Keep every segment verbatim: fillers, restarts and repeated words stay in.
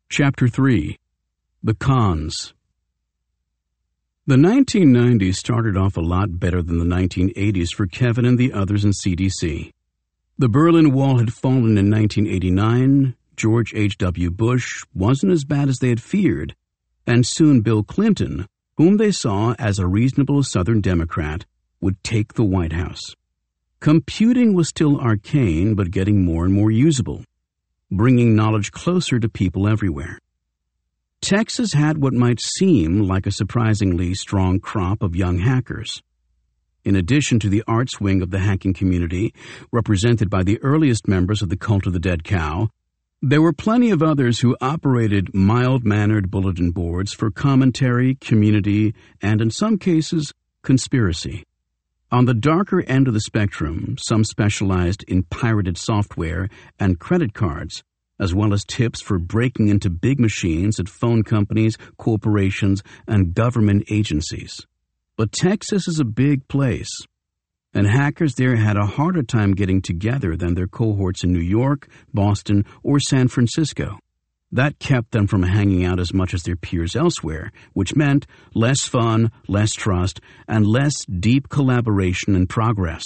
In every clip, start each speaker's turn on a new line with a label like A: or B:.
A: Chapter three. The Cons. The nineteen nineties started off a lot better than the nineteen eighties for Kevin and the others in C D C. The Berlin Wall had fallen in nineteen eighty-nine, George H W Bush wasn't as bad as they had feared, and soon Bill Clinton, whom they saw as a reasonable Southern Democrat, would take the White House. Computing was still arcane, but getting more and more usable, bringing knowledge closer to people everywhere. Texas had what might seem like a surprisingly strong crop of young hackers. In addition to the arts wing of the hacking community, represented by the earliest members of the Cult of the Dead Cow, there were plenty of others who operated mild-mannered bulletin boards for commentary, community, and in some cases, conspiracy. On the darker end of the spectrum, some specialized in pirated software and credit cards, as well as tips for breaking into big machines at phone companies, corporations, and government agencies. But Texas is a big place, and hackers there had a harder time getting together than their cohorts in New York, Boston, or San Francisco. That kept them from hanging out as much as their peers elsewhere, which meant less fun, less trust, and less deep collaboration and progress.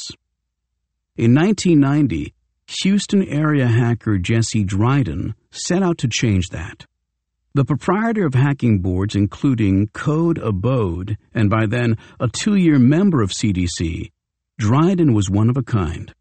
A: In nineteen ninety, Houston-area hacker Jesse Dryden set out to change that. The proprietor of hacking boards, including Code Abode, and by then a two-year member of C D C, Dryden was one of a kind.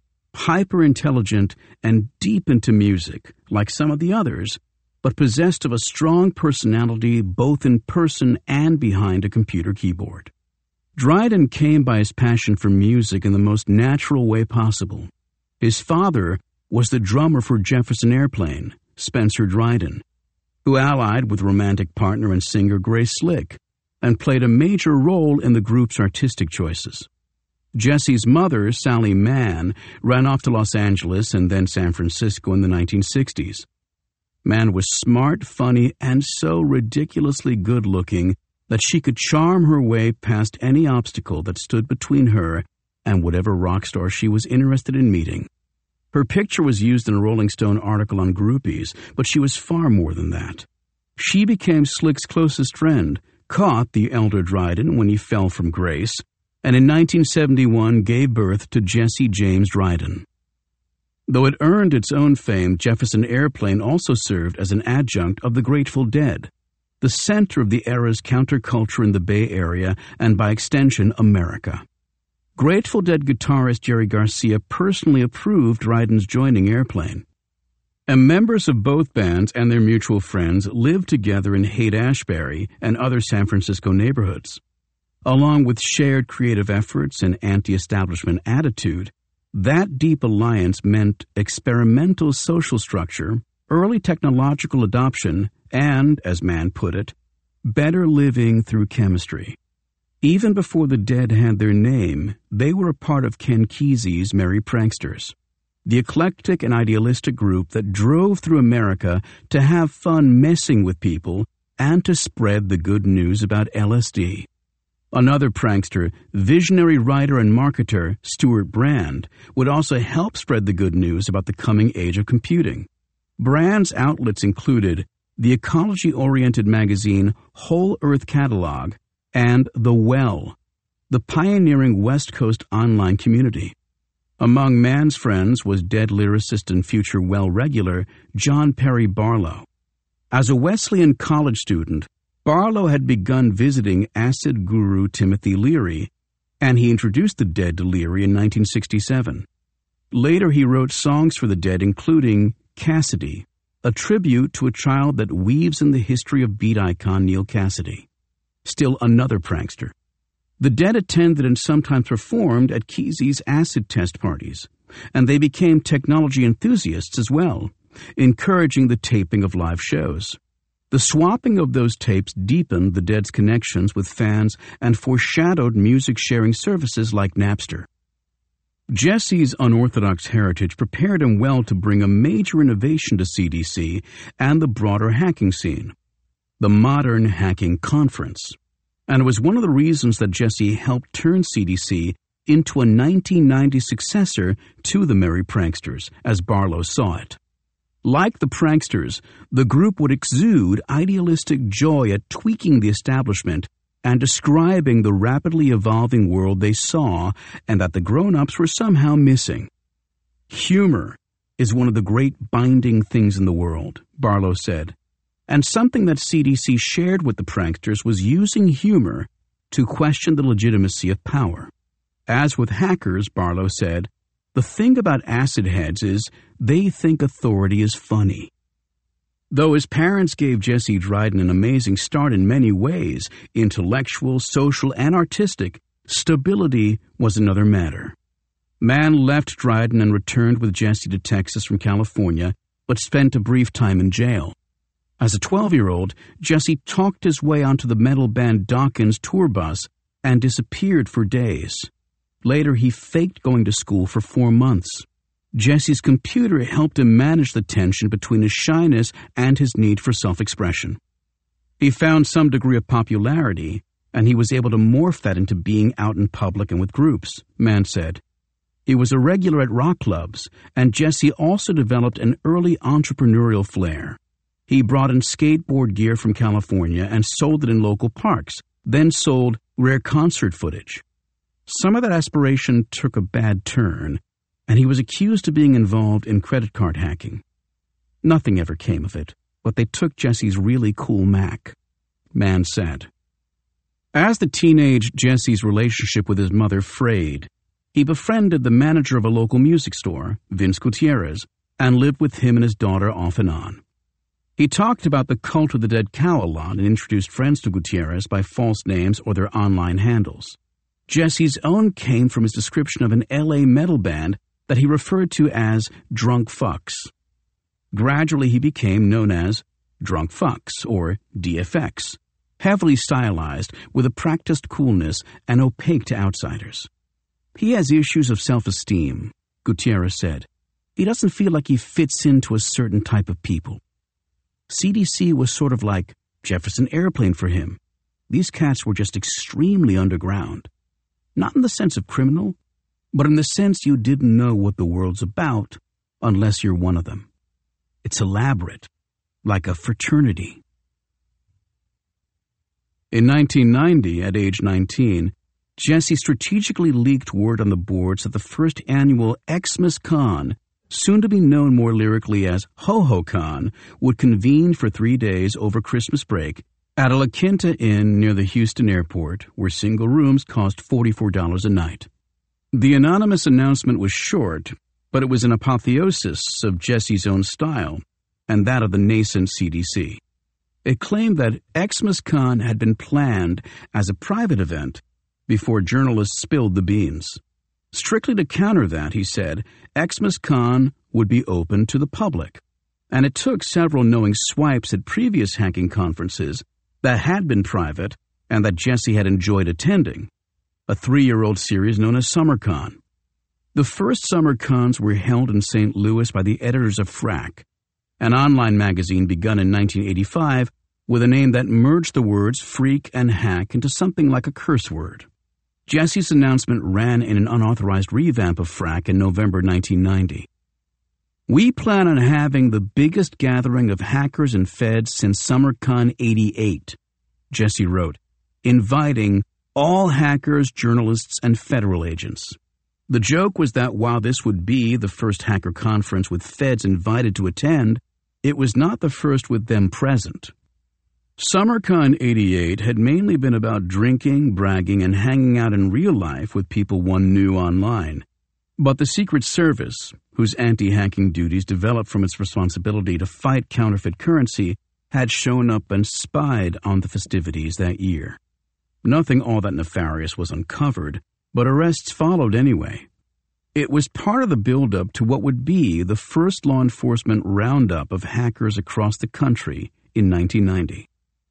A: Hyper-intelligent and deep into music, like some of the others, but possessed of a strong personality both in person and behind a computer keyboard. Dryden came by his passion for music in the most natural way possible. His father was the drummer for Jefferson Airplane, Spencer Dryden, who allied with romantic partner and singer Grace Slick and played a major role in the group's artistic choices. Jesse's mother, Sally Mann, ran off to Los Angeles and then San Francisco in the nineteen sixties. Mann was smart, funny, and so ridiculously good-looking that she could charm her way past any obstacle that stood between her and whatever rock star she was interested in meeting. Her picture was used in a Rolling Stone article on groupies, but she was far more than that. She became Slick's closest friend, caught the elder Dryden when he fell from grace, and in nineteen seventy-one gave birth to Jesse James Dryden. Though it earned its own fame, Jefferson Airplane also served as an adjunct of the Grateful Dead, the center of the era's counterculture in the Bay Area and, by extension, America. Grateful Dead guitarist Jerry Garcia personally approved Dryden's joining Airplane. And members of both bands and their mutual friends lived together in Haight-Ashbury and other San Francisco neighborhoods. Along with shared creative efforts and anti-establishment attitude, that deep alliance meant experimental social structure, early technological adoption, and, as Mann put it, better living through chemistry. Even before the Dead had their name, they were a part of Ken Kesey's Merry Pranksters, the eclectic and idealistic group that drove through America to have fun messing with people and to spread the good news about L S D. Another prankster, visionary writer and marketer Stuart Brand, would also help spread the good news about the coming age of computing. Brand's outlets included the ecology-oriented magazine Whole Earth Catalog and The Well, the pioneering West Coast online community. Among Mann's friends was dead lyricist and future Well regular John Perry Barlow. As a Wesleyan college student, Barlow had begun visiting acid guru Timothy Leary, and he introduced the Dead to Leary in nineteen sixty-seven. Later he wrote songs for the Dead, including Cassidy, a tribute to a child that weaves in the history of beat icon Neal Cassidy. Still another prankster. The Dead attended and sometimes performed at Kesey's acid test parties, and they became technology enthusiasts as well, encouraging the taping of live shows. The swapping of those tapes deepened the Dead's connections with fans and foreshadowed music-sharing services like Napster. Jesse's unorthodox heritage prepared him well to bring a major innovation to C D C and the broader hacking scene, the Modern Hacking Conference. And it was one of the reasons that Jesse helped turn C D C into a nineteen ninety successor to the Merry Pranksters, as Barlow saw it. Like the pranksters, the group would exude idealistic joy at tweaking the establishment and describing the rapidly evolving world they saw and that the grown-ups were somehow missing. Humor is one of the great binding things in the world, Barlow said, and something that C D C shared with the pranksters was using humor to question the legitimacy of power. As with hackers, Barlow said, the thing about acid heads is they think authority is funny. Though his parents gave Jesse Dryden an amazing start in many ways, intellectual, social, and artistic, stability was another matter. Mann left Dryden and returned with Jesse to Texas from California, but spent a brief time in jail. As a twelve-year-old, Jesse talked his way onto the metal band Dawkins tour bus and disappeared for days. Later, he faked going to school for four months. Jesse's computer helped him manage the tension between his shyness and his need for self-expression. He found some degree of popularity, and he was able to morph that into being out in public and with groups, Mann said. He was a regular at rock clubs, and Jesse also developed an early entrepreneurial flair. He brought in skateboard gear from California and sold it in local parks, then sold rare concert footage. Some of that aspiration took a bad turn, and he was accused of being involved in credit card hacking. Nothing ever came of it, but they took Jesse's really cool Mac, Mann said. As the teenage Jesse's relationship with his mother frayed, he befriended the manager of a local music store, Vince Gutierrez, and lived with him and his daughter off and on. He talked about the cult of the dead cow a lot and introduced friends to Gutierrez by false names or their online handles. Jesse's own came from his description of an L A metal band that he referred to as Drunk Fucks. Gradually, he became known as Drunk Fucks, or D F X, heavily stylized with a practiced coolness and opaque to outsiders. He has issues of self-esteem, Gutierrez said. He doesn't feel like he fits into a certain type of people. C D C was sort of like Jefferson Airplane for him. These cats were just extremely underground. Not in the sense of criminal, but in the sense you didn't know what the world's about unless you're one of them. It's elaborate, like a fraternity. In nineteen ninety, at age nineteen, Jesse strategically leaked word on the boards that the first annual Xmas Con, soon to be known more lyrically as Ho-Ho-Con, would convene for three days over Christmas break at a La Quinta Inn near the Houston airport, where single rooms cost forty-four dollars a night. The anonymous announcement was short, but it was an apotheosis of Jesse's own style and that of the nascent C D C. It claimed that Xmas Con had been planned as a private event before journalists spilled the beans. Strictly to counter that, he said, Xmas Con would be open to the public, and it took several knowing swipes at previous hacking conferences that had been private and that Jesse had enjoyed attending, a three-year-old series known as SummerCon. The first Summer Cons were held in Saint Louis by the editors of Frack, an online magazine begun in nineteen eighty-five with a name that merged the words freak and hack into something like a curse word. Jesse's announcement ran in an unauthorized revamp of Frack in November nineteen ninety. We plan on having the biggest gathering of hackers and feds since SummerCon eighty-eight, Jesse wrote, inviting all hackers, journalists, and federal agents. The joke was that while this would be the first hacker conference with feds invited to attend, it was not the first with them present. SummerCon eighty-eight had mainly been about drinking, bragging, and hanging out in real life with people one knew online. But the Secret Service, whose anti-hacking duties developed from its responsibility to fight counterfeit currency, had shown up and spied on the festivities that year. Nothing all that nefarious was uncovered, but arrests followed anyway. It was part of the build-up to what would be the first law enforcement roundup of hackers across the country in nineteen ninety.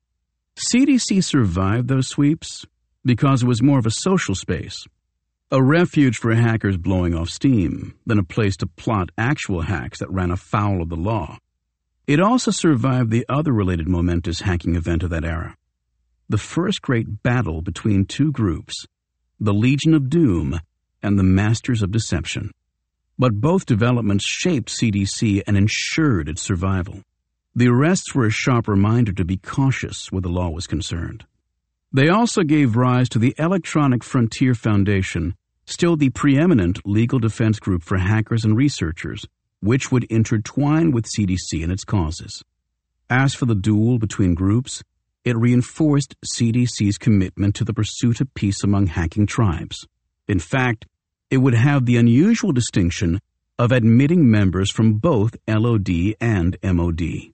A: C D C survived those sweeps because it was more of a social space, a refuge for hackers blowing off steam than a place to plot actual hacks that ran afoul of the law. It also survived the other related momentous hacking event of that era, the first great battle between two groups, the Legion of Doom and the Masters of Deception. but both developments shaped C D C and ensured its survival. The arrests were a sharp reminder to be cautious where the law was concerned. They also gave rise to the Electronic Frontier Foundation, still the preeminent legal defense group for hackers and researchers, which would intertwine with C D C and its causes. As for the duel between groups, it reinforced C D C's commitment to the pursuit of peace among hacking tribes. In fact, it would have the unusual distinction of admitting members from both L O D and M O D.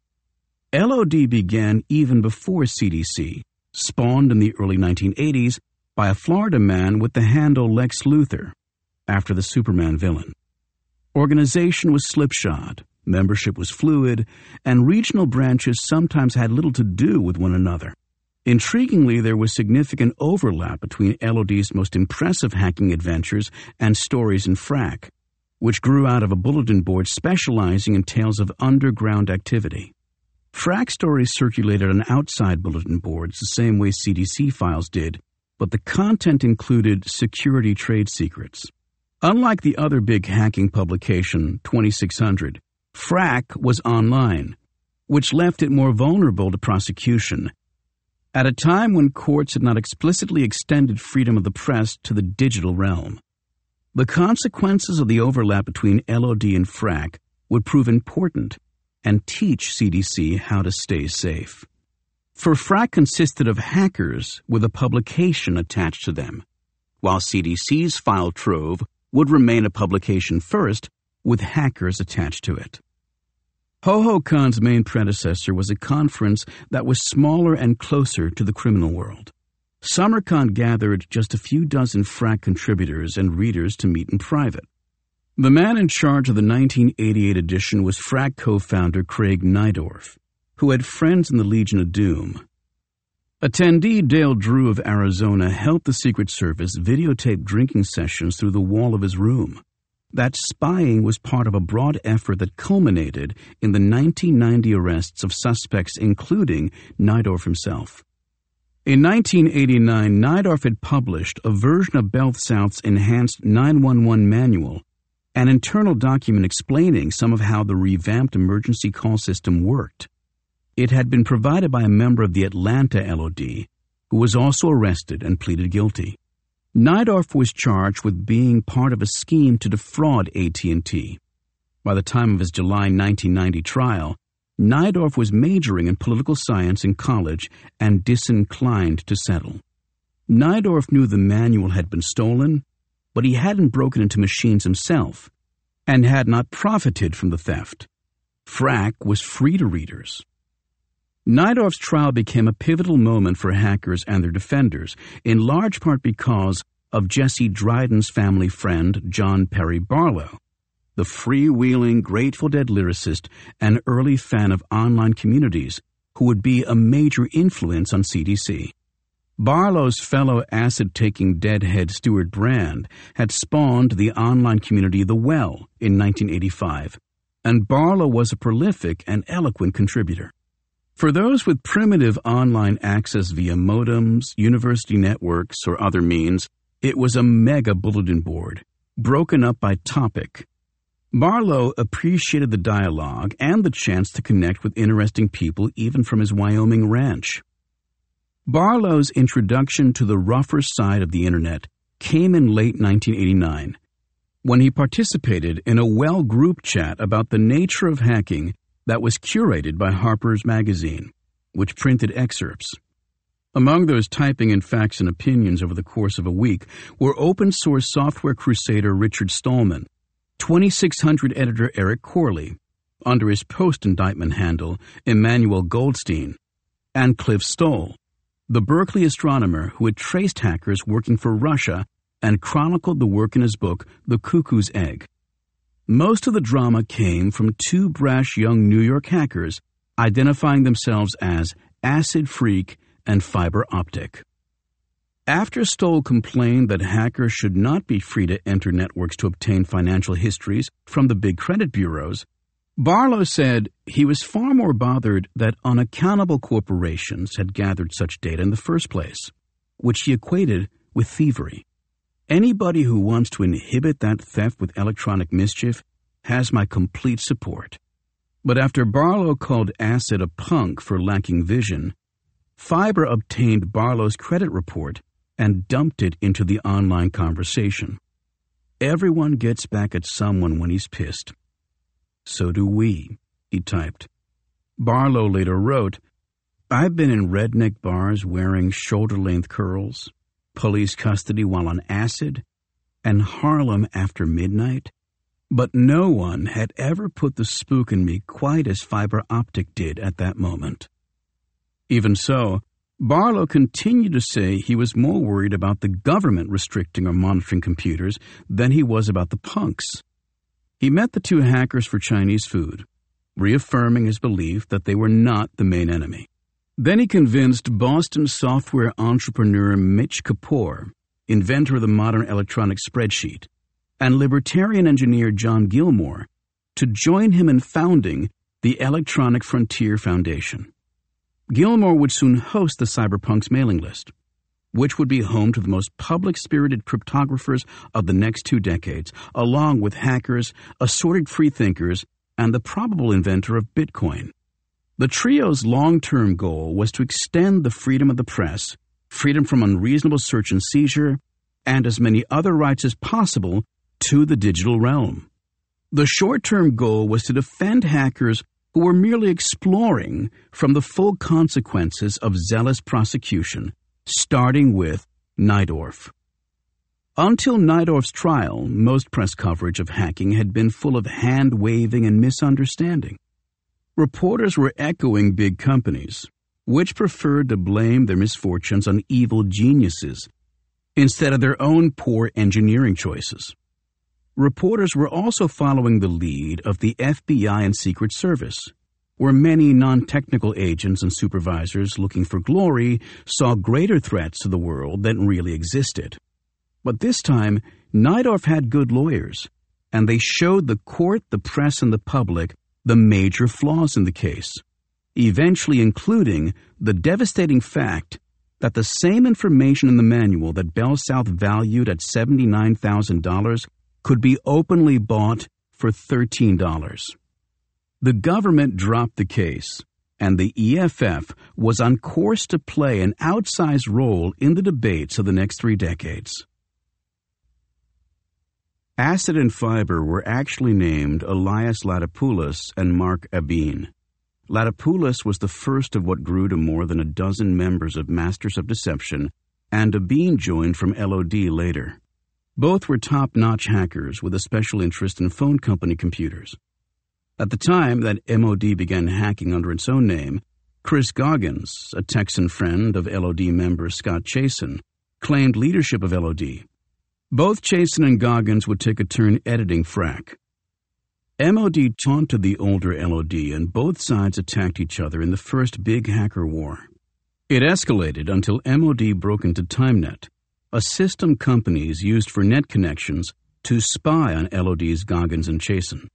A: L O D began even before C D C, spawned in the early nineteen eighties by a Florida man with the handle Lex Luthor, after the Superman villain. Organization was slipshod, membership was fluid, and regional branches sometimes had little to do with one another. Intriguingly, there was significant overlap between L O D's most impressive hacking adventures and stories in Frack, which grew out of a bulletin board specializing in tales of underground activity. Frack stories circulated on outside bulletin boards the same way C D C files did, but the content included security trade secrets. Unlike the other big hacking publication, twenty-six hundred, Frack was online, which left it more vulnerable to prosecution, at a time when courts had not explicitly extended freedom of the press to the digital realm. The consequences of the overlap between L O D and Frack would prove important and teach C D C how to stay safe. For Frack consisted of hackers with a publication attached to them, while C D C's file trove would remain a publication first with hackers attached to it. HoHoCon's main predecessor was a conference that was smaller and closer to the criminal world. SummerCon gathered just a few dozen Frack contributors and readers to meet in private. The man in charge of the nineteen eighty-eight edition was Frack co-founder Craig Nydorf, who had friends in the Legion of Doom. Attendee Dale Drew of Arizona helped the Secret Service videotape drinking sessions through the wall of his room. That spying was part of a broad effort that culminated in the nineteen ninety arrests of suspects including Nydorf himself. In nineteen eighty-nine, Nydorf had published a version of BellSouth's enhanced nine one one manual, an internal document explaining some of how the revamped emergency call system worked. It had been provided by a member of the Atlanta L O D, who was also arrested and pleaded guilty. Nydorf was charged with being part of a scheme to defraud A T and T. By the time of his July nineteen ninety trial, Nydorf was majoring in political science in college and disinclined to settle. Nydorf knew the manual had been stolen, but he hadn't broken into machines himself and had not profited from the theft. Frack was free to readers. Nydorf's trial became a pivotal moment for hackers and their defenders, in large part because of Jesse Dryden's family friend, John Perry Barlow, the freewheeling Grateful Dead lyricist and early fan of online communities who would be a major influence on C D C. Barlow's fellow acid-taking deadhead Stuart Brand had spawned the online community The Well in nineteen eighty-five, and Barlow was a prolific and eloquent contributor. For those with primitive online access via modems, university networks, or other means, it was a mega bulletin board, broken up by topic. Barlow appreciated the dialogue and the chance to connect with interesting people even from his Wyoming ranch. Barlow's introduction to the rougher side of the Internet came in late nineteen eighty-nine, when he participated in a Well group chat about the nature of hacking that was curated by Harper's Magazine, which printed excerpts. Among those typing in facts and opinions over the course of a week were open-source software crusader Richard Stallman, twenty-six hundred editor Eric Corley, under his post-indictment handle Emmanuel Goldstein, and Cliff Stoll, the Berkeley astronomer who had traced hackers working for Russia and chronicled the work in his book The Cuckoo's Egg. Most of the drama came from two brash young New York hackers identifying themselves as Acid Freak and Fiber Optic. After Stoll complained that hackers should not be free to enter networks to obtain financial histories from the big credit bureaus, Barlow said he was far more bothered that unaccountable corporations had gathered such data in the first place, which he equated with thievery. Anybody who wants to inhibit that theft with electronic mischief has my complete support. But after Barlow called Acid a punk for lacking vision, Fiber obtained Barlow's credit report and dumped it into the online conversation. Everyone gets back at someone when he's pissed. So do we, he typed. Barlow later wrote, I've been in redneck bars wearing shoulder-length curls, police custody while on acid, and Harlem after midnight, but no one had ever put the spook in me quite as Fiber Optic did at that moment. Even so, Barlow continued to say he was more worried about the government restricting or monitoring computers than he was about the punks. He met the two hackers for Chinese food, reaffirming his belief that they were not the main enemy. Then he convinced Boston software entrepreneur Mitch Kapor, inventor of the modern electronic spreadsheet, and libertarian engineer John Gilmore to join him in founding the Electronic Frontier Foundation. Gilmore would soon host the cyberpunks mailing list, which would be home to the most public-spirited cryptographers of the next two decades, along with hackers, assorted freethinkers, and the probable inventor of Bitcoin. The trio's long-term goal was to extend the freedom of the press, freedom from unreasonable search and seizure, and as many other rights as possible to the digital realm. The short-term goal was to defend hackers who were merely exploring from the full consequences of zealous prosecution, starting with Najdorf. Until Najdorf's trial, most press coverage of hacking had been full of hand-waving and misunderstanding. Reporters were echoing big companies, which preferred to blame their misfortunes on evil geniuses instead of their own poor engineering choices. Reporters were also following the lead of the F B I and Secret Service, where many non-technical agents and supervisors looking for glory saw greater threats to the world than really existed. But this time, Najdorf had good lawyers, and they showed the court, the press, and the public the major flaws in the case, eventually including the devastating fact that the same information in the manual that Bell South valued at seventy-nine thousand dollars could be openly bought for thirteen dollars. The government dropped the case, and the E F F was on course to play an outsized role in the debates of the next three decades. Acid and Fiber were actually named Elias Latopoulos and Mark Abin. Latopoulos was the first of what grew to more than a dozen members of Masters of Deception, and Abin joined from L O D later. Both were top-notch hackers with a special interest in phone company computers. At the time that M O D began hacking under its own name, Chris Goggins, a Texan friend of L O D member Scott Chasen, claimed leadership of L O D. Both Chasen and Goggins would take a turn editing Frack. M O D taunted the older L O D, and both sides attacked each other in the first big hacker war. It escalated until M O D broke into TimeNet, a system companies used for net connections to spy on L O D's Goggins and Chasen.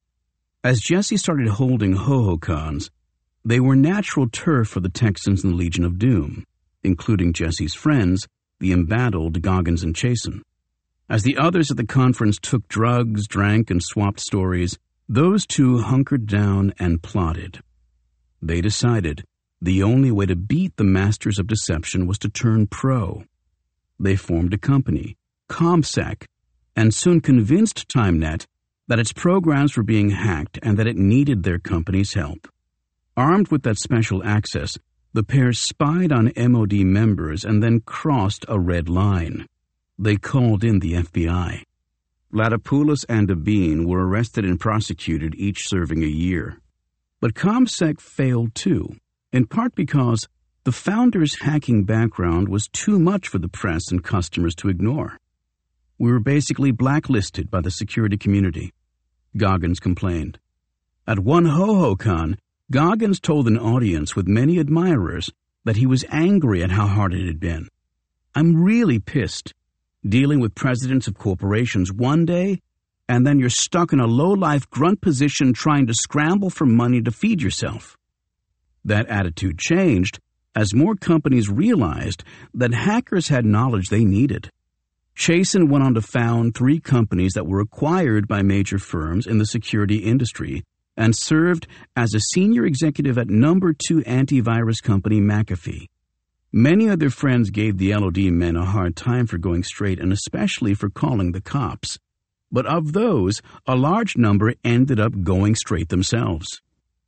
A: As Jesse started holding ho-ho-cons, they were natural turf for the Texans in the Legion of Doom, including Jesse's friends, the embattled Goggins and Chasen. As the others at the conference took drugs, drank, and swapped stories, those two hunkered down and plotted. They decided the only way to beat the Masters of Deception was to turn pro. They formed a company, ComSec, and soon convinced TimeNet that its programs were being hacked and that it needed their company's help. Armed with that special access, the pair spied on M O D members and then crossed a red line. They called in the F B I. Latopoulos and Abin were arrested and prosecuted, each serving a year. But ComSec failed too, in part because the founder's hacking background was too much for the press and customers to ignore. We were basically blacklisted by the security community, Goggins complained. At one ho-ho-con, Goggins told an audience with many admirers that he was angry at how hard it had been. I'm really pissed. Dealing with presidents of corporations one day, and then you're stuck in a low-life grunt position trying to scramble for money to feed yourself. That attitude changed as more companies realized that hackers had knowledge they needed. Chasin went on to found three companies that were acquired by major firms in the security industry and served as a senior executive at number two antivirus company McAfee. Many of their friends gave the L O D men a hard time for going straight and especially for calling the cops. But of those, a large number ended up going straight themselves.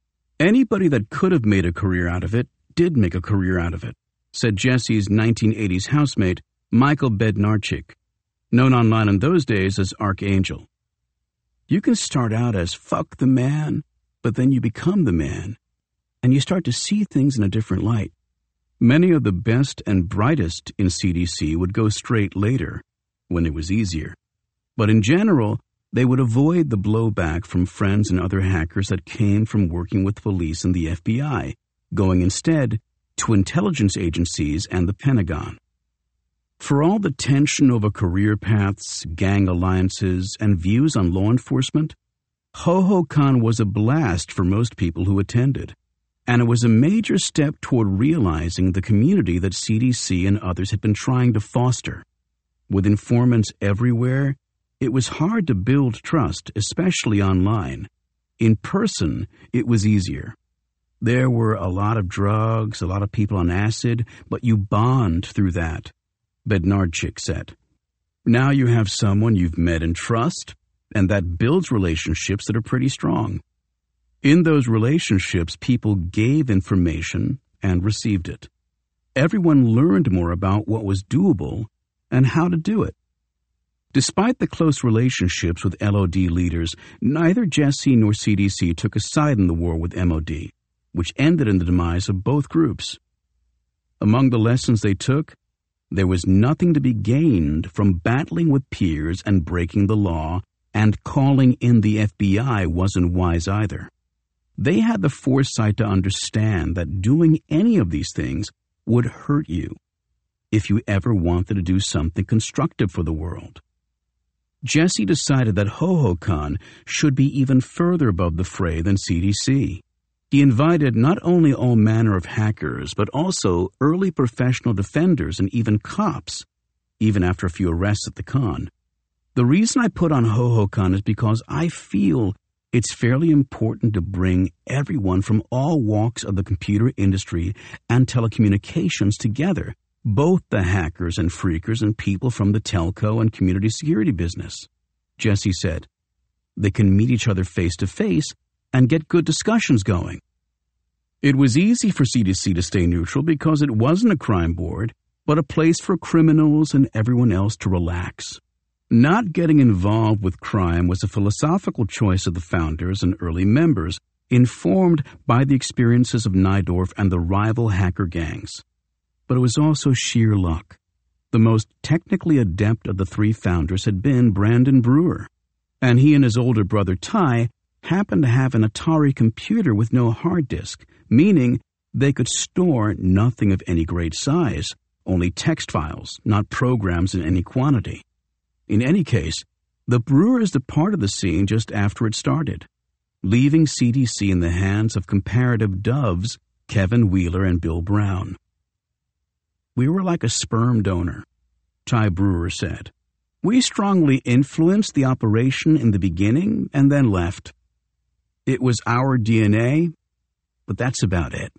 A: Anybody that could have made a career out of it did make a career out of it, said Jesse's nineteen eighties housemate, Michael Bednarchik, known online in those days as Archangel. You can start out as fuck the man, but then you become the man, and you start to see things in a different light. Many of the best and brightest in C D C would go straight later, when it was easier. But in general, they would avoid the blowback from friends and other hackers that came from working with police and the F B I, going instead to intelligence agencies and the Pentagon. For all the tension over career paths, gang alliances, and views on law enforcement, HoHoCon was a blast for most people who attended, and it was a major step toward realizing the community that C D C and others had been trying to foster. With informants everywhere, it was hard to build trust, especially online. In person, it was easier. There were a lot of drugs, a lot of people on acid, but you bond through that, Bednarchik said. Now you have someone you've met and trust, and that builds relationships that are pretty strong. In those relationships, people gave information and received it. Everyone learned more about what was doable and how to do it. Despite the close relationships with L O D leaders, neither Jesse nor C D C took a side in the war with M O D, which ended in the demise of both groups. Among the lessons they took, there was nothing to be gained from battling with peers and breaking the law, and calling in the F B I wasn't wise either. They had the foresight to understand that doing any of these things would hurt you if you ever wanted to do something constructive for the world. Jesse decided that HoHoCon should be even further above the fray than C D C. He invited not only all manner of hackers, but also early professional defenders and even cops, even after a few arrests at the con. The reason I put on HoHoCon is because I feel it's fairly important to bring everyone from all walks of the computer industry and telecommunications together, both the hackers and freakers and people from the telco and community security business. Jesse said, they can meet each other face to face and get good discussions going. It was easy for C D C to stay neutral because it wasn't a crime board, but a place for criminals and everyone else to relax. Not getting involved with crime was a philosophical choice of the founders and early members, informed by the experiences of Nydorf and the rival hacker gangs. But it was also sheer luck. The most technically adept of the three founders had been Brandon Brewer, and he and his older brother Ty happened to have an Atari computer with no hard disk, meaning they could store nothing of any great size, only text files, not programs in any quantity. In any case, the Brewers departed the scene just after it started, leaving C D C in the hands of comparative doves Kevin Wheeler and Bill Brown. We were like a sperm donor, Ty Brewer said. We strongly influenced the operation in the beginning and then left. It was our D N A, but that's about it.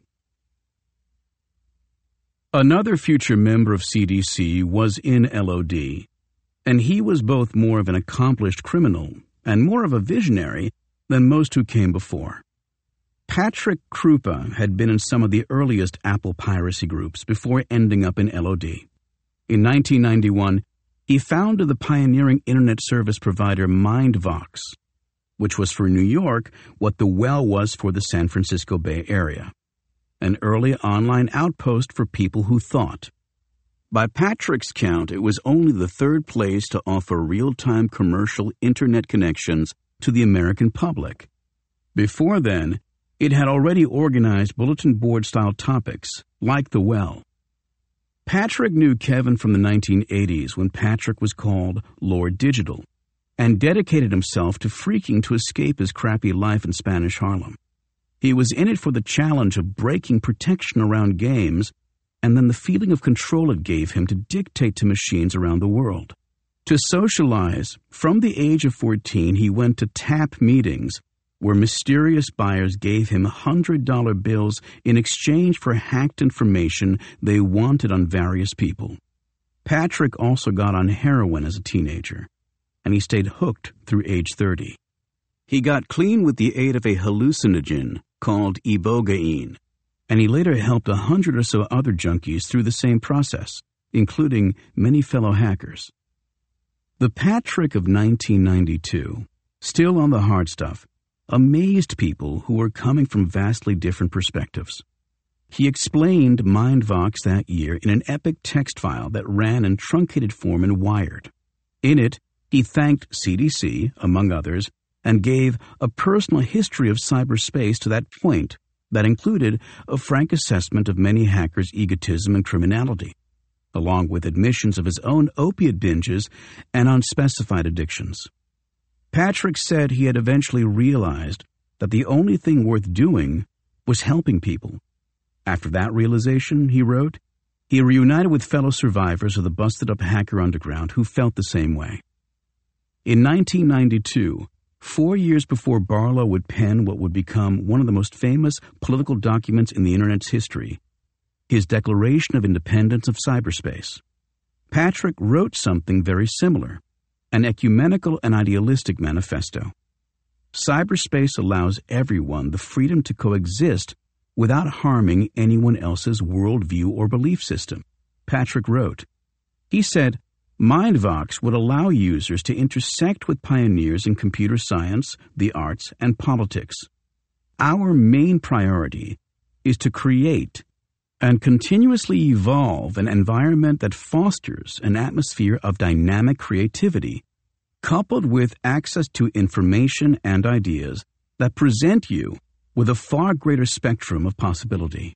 A: Another future member of C D C was in L O D, and he was both more of an accomplished criminal and more of a visionary than most who came before. Patrick Krupa had been in some of the earliest Apple piracy groups before ending up in L O D. In nineteen ninety-one, he founded the pioneering internet service provider MindVox, which was for New York what the Well was for the San Francisco Bay Area, an early online outpost for people who thought. By Patrick's count, it was only the third place to offer real-time commercial internet connections to the American public. Before then, it had already organized bulletin board-style topics, like the Well. Patrick knew Kevin from the nineteen eighties when Patrick was called Lord Digital, and dedicated himself to freaking to escape his crappy life in Spanish Harlem. He was in it for the challenge of breaking protection around games, and then the feeling of control it gave him to dictate to machines around the world. To socialize, from the age of fourteen, he went to tap meetings where mysterious buyers gave him one hundred dollar bills in exchange for hacked information they wanted on various people. Patrick also got on heroin as a teenager, and he stayed hooked through age thirty. He got clean with the aid of a hallucinogen called ibogaine, and he later helped a hundred or so other junkies through the same process, including many fellow hackers. The Patrick of nineteen ninety-two, still on the hard stuff, amazed people who were coming from vastly different perspectives. He explained MindVox that year in an epic text file that ran in truncated form in Wired. In it, he thanked C D C, among others, and gave a personal history of cyberspace to that point that included a frank assessment of many hackers' egotism and criminality, along with admissions of his own opiate binges and unspecified addictions. Patrick said he had eventually realized that the only thing worth doing was helping people. After that realization, he wrote, he reunited with fellow survivors of the busted-up hacker underground who felt the same way. In nineteen ninety-two, four years before Barlow would pen what would become one of the most famous political documents in the Internet's history, his Declaration of Independence of Cyberspace, Patrick wrote something very similar, an ecumenical and idealistic manifesto. Cyberspace allows everyone the freedom to coexist without harming anyone else's worldview or belief system, Patrick wrote. He said, MindVox would allow users to intersect with pioneers in computer science, the arts, and politics. Our main priority is to create and continuously evolve an environment that fosters an atmosphere of dynamic creativity, coupled with access to information and ideas that present you with a far greater spectrum of possibility.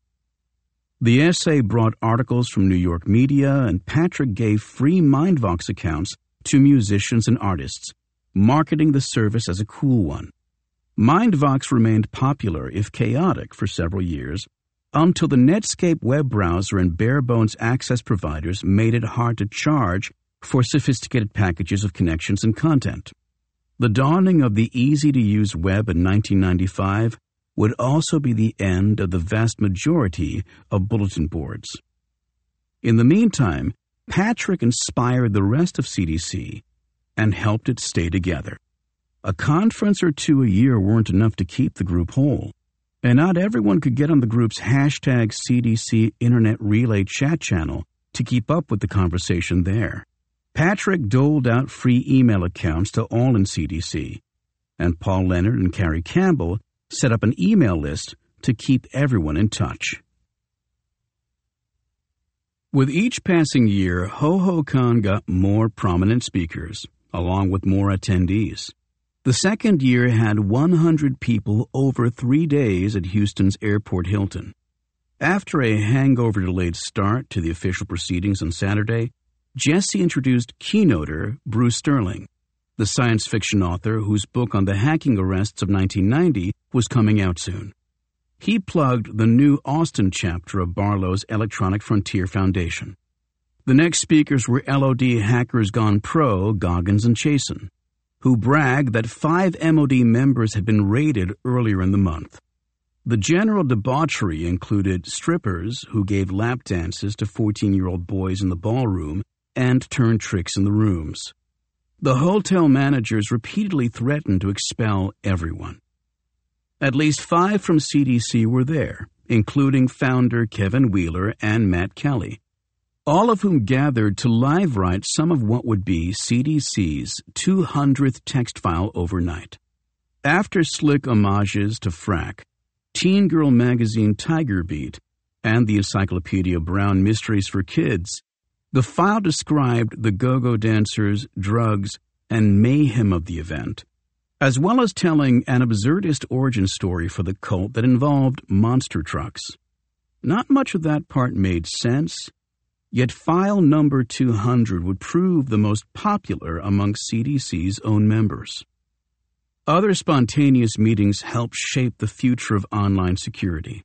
A: The essay brought articles from New York media, and Patrick gave free MindVox accounts to musicians and artists, marketing the service as a cool one. MindVox remained popular, if chaotic, for several years, until the Netscape web browser and bare-bones access providers made it hard to charge for sophisticated packages of connections and content. The dawning of the easy-to-use web in nineteen ninety-five would also be the end of the vast majority of bulletin boards. In the meantime, Patrick inspired the rest of C D C and helped it stay together. A conference or two a year weren't enough to keep the group whole, and not everyone could get on the group's hashtag C D C Internet Relay chat channel to keep up with the conversation there. Patrick doled out free email accounts to all in C D C, and Paul Leonard and Carrie Campbell set up an email list to keep everyone in touch. With each passing year, HoHoCon got more prominent speakers, along with more attendees. The second year had one hundred people over three days at Houston's Airport Hilton. After a hangover-delayed start to the official proceedings on Saturday, Jesse introduced keynoter Bruce Sterling, the science fiction author whose book on the hacking arrests of nineteen ninety was coming out soon. He plugged the new Austin chapter of Barlow's Electronic Frontier Foundation. The next speakers were L O D hackers gone pro, Goggins and Chasen, who bragged that five M O D members had been raided earlier in the month. The general debauchery included strippers who gave lap dances to fourteen-year-old boys in the ballroom and turned tricks in the rooms. The hotel managers repeatedly threatened to expel everyone. At least five from C D C were there, including founder Kevin Wheeler and Matt Kelly, all of whom gathered to live write some of what would be C D C's two hundredth text file overnight. After slick homages to Frack, Teen Girl magazine Tiger Beat, and the Encyclopedia Brown Mysteries for Kids, the file described the go-go dancers, drugs, and mayhem of the event, as well as telling an absurdist origin story for the cult that involved monster trucks. Not much of that part made sense, yet file number two hundred would prove the most popular among C D C's own members. Other spontaneous meetings helped shape the future of online security.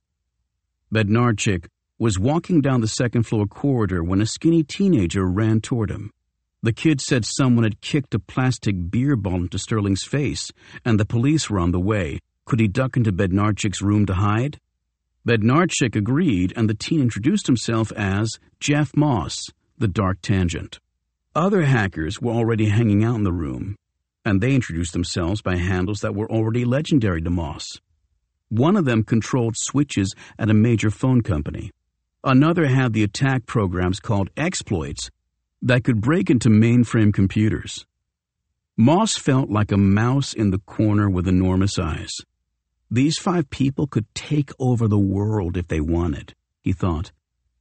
A: Bednarczyk was walking down the second-floor corridor when a skinny teenager ran toward him. The kid said someone had kicked a plastic beer ball into Sterling's face, and the police were on the way. Could he duck into Bednarchik's room to hide? Bednarchik agreed, and the teen introduced himself as Jeff Moss, the Dark Tangent. Other hackers were already hanging out in the room, and they introduced themselves by handles that were already legendary to Moss. One of them controlled switches at a major phone company. Another had the attack programs called exploits that could break into mainframe computers. Moss felt like a mouse in the corner with enormous eyes. These five people could take over the world if they wanted, he thought.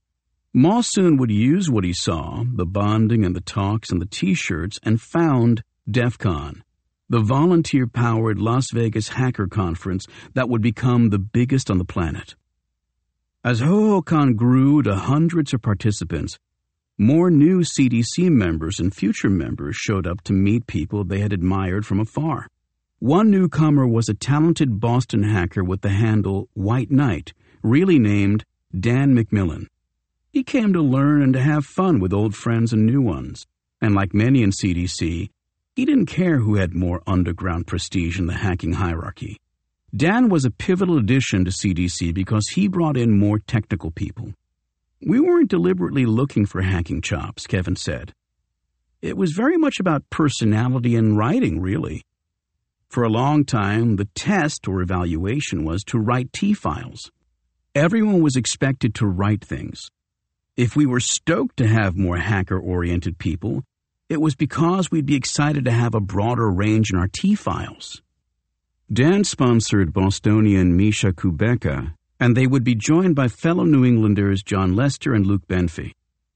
A: Moss soon would use what he saw, the bonding and the talks and the T-shirts, and found DEF CON, the volunteer-powered Las Vegas hacker conference that would become the biggest on the planet. As Hohokon grew to hundreds of participants, more new C D C members and future members showed up to meet people they had admired from afar. One newcomer was a talented Boston hacker with the handle White Knight, really named Dan McMillan. He came to learn and to have fun with old friends and new ones, and like many in C D C, he didn't care who had more underground prestige in the hacking hierarchy. Dan was a pivotal addition to C D C because he brought in more technical people. We weren't deliberately looking for hacking chops, Kevin said. It was very much about personality and writing, really. For a long time, the test or evaluation was to write T-files. Everyone was expected to write things. If we were stoked to have more hacker-oriented people, it was because we'd be excited to have a broader range in our T-files. Dan sponsored Bostonian Misha Kubeka, and they would be joined by fellow New Englanders John Lester and Luke Benfey.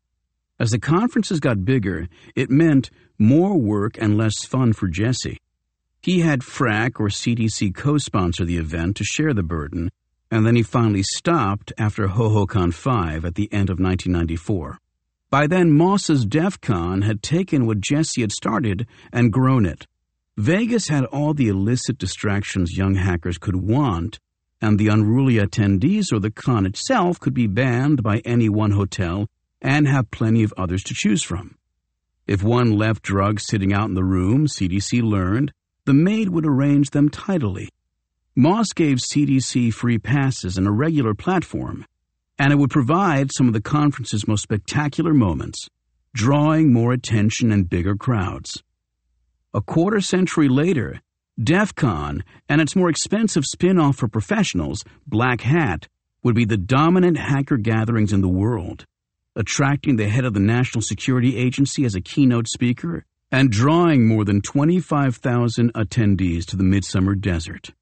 A: As the conferences got bigger, it meant more work and less fun for Jesse. He had Frack or C D C co-sponsor the event to share the burden, and then he finally stopped after Hohokon five at the end of nineteen ninety-four. By then, Moss's DEF CON had taken what Jesse had started and grown it. Vegas had all the illicit distractions young hackers could want, and the unruly attendees or the con itself could be banned by any one hotel and have plenty of others to choose from. If one left drugs sitting out in the room, C D C learned, the maid would arrange them tidily. Moss gave C D C free passes and a regular platform, and it would provide some of the conference's most spectacular moments, drawing more attention and bigger crowds. A quarter century later, DEF CON and its more expensive spin-off for professionals, Black Hat, would be the dominant hacker gatherings in the world, attracting the head of the National Security Agency as a keynote speaker and drawing more than twenty-five thousand attendees to the Midsummer Desert.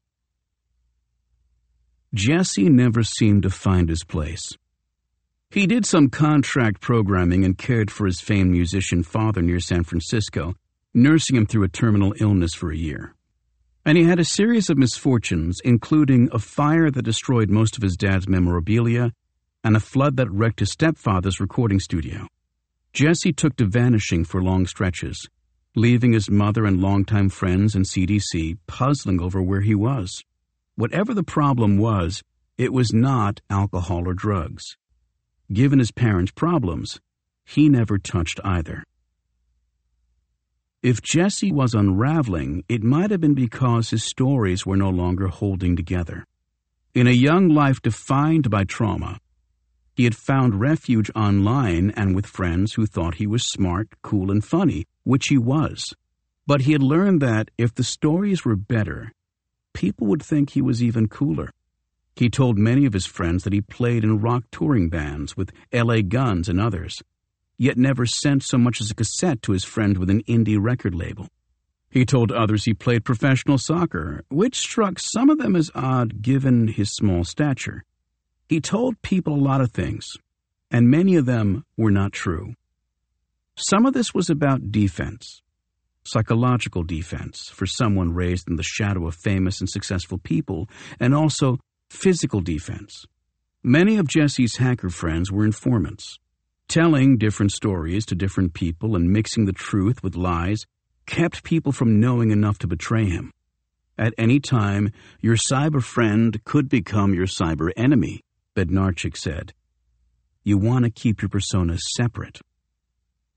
A: Jesse never seemed to find his place. He did some contract programming and cared for his famed musician father near San Francisco, nursing him through a terminal illness for a year. And he had a series of misfortunes, including a fire that destroyed most of his dad's memorabilia and a flood that wrecked his stepfather's recording studio. Jesse took to vanishing for long stretches, leaving his mother and longtime friends in C D C puzzling over where he was. Whatever the problem was, it was not alcohol or drugs. Given his parents' problems, he never touched either. If Jesse was unraveling, it might have been because his stories were no longer holding together. In a young life defined by trauma, he had found refuge online and with friends who thought he was smart, cool, and funny, which he was. But he had learned that if the stories were better, people would think he was even cooler. He told many of his friends that he played in rock touring bands with L A Guns and others, yet never sent so much as a cassette to his friend with an indie record label. He told others he played professional soccer, which struck some of them as odd given his small stature. He told people a lot of things, and many of them were not true. Some of this was about defense, psychological defense for someone raised in the shadow of famous and successful people, and also physical defense. Many of Jesse's hacker friends were informants. Telling different stories to different people and mixing the truth with lies kept people from knowing enough to betray him. At any time, your cyber friend could become your cyber enemy, Bednarchik said. You want to keep your personas separate.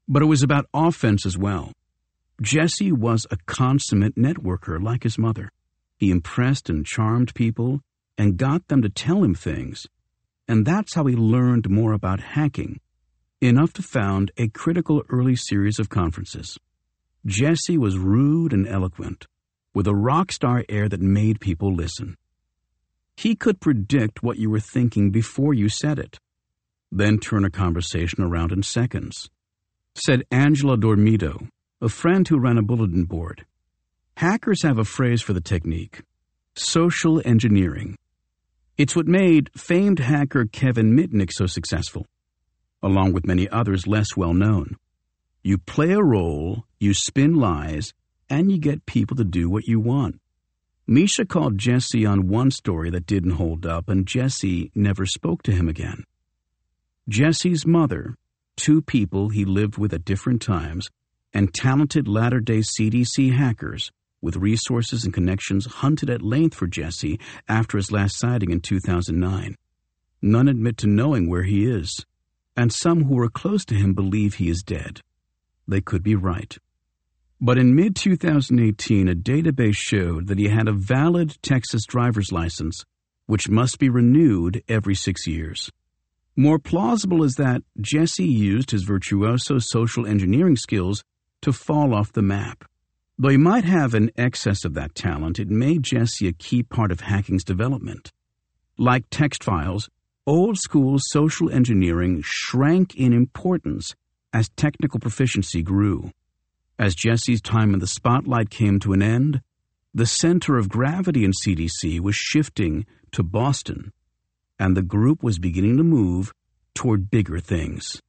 A: But it was about offense as well. Jesse was a consummate networker like his mother. He impressed and charmed people and got them to tell him things. And that's how he learned more about hacking, enough to found a critical early series of conferences. Jesse was rude and eloquent, with a rock star air that made people listen. He could predict what you were thinking before you said it, then turn a conversation around in seconds. Said Angela Dormido, a friend who ran a bulletin board. Hackers have a phrase for the technique: social engineering. It's what made famed hacker Kevin Mitnick so successful, along with many others less well known. You play a role, you spin lies, and you get people to do what you want. Misha called Jesse on one story that didn't hold up, and Jesse never spoke to him again. Jesse's mother, two people he lived with at different times, and talented latter-day C D C hackers with resources and connections hunted at length for Jesse after his last sighting in two thousand nine. None admit to knowing where he is, and some who are close to him believe he is dead. They could be right. But in mid twenty eighteen, a database showed that he had a valid Texas driver's license, which must be renewed every six years. More plausible is that Jesse used his virtuoso social engineering skills to fall off the map. Though he might have an excess of that talent, it made Jesse a key part of hacking's development. Like text files, old-school social engineering shrank in importance as technical proficiency grew. As Jesse's time in the spotlight came to an end, the center of gravity in C D C was shifting to Boston, and the group was beginning to move toward bigger things.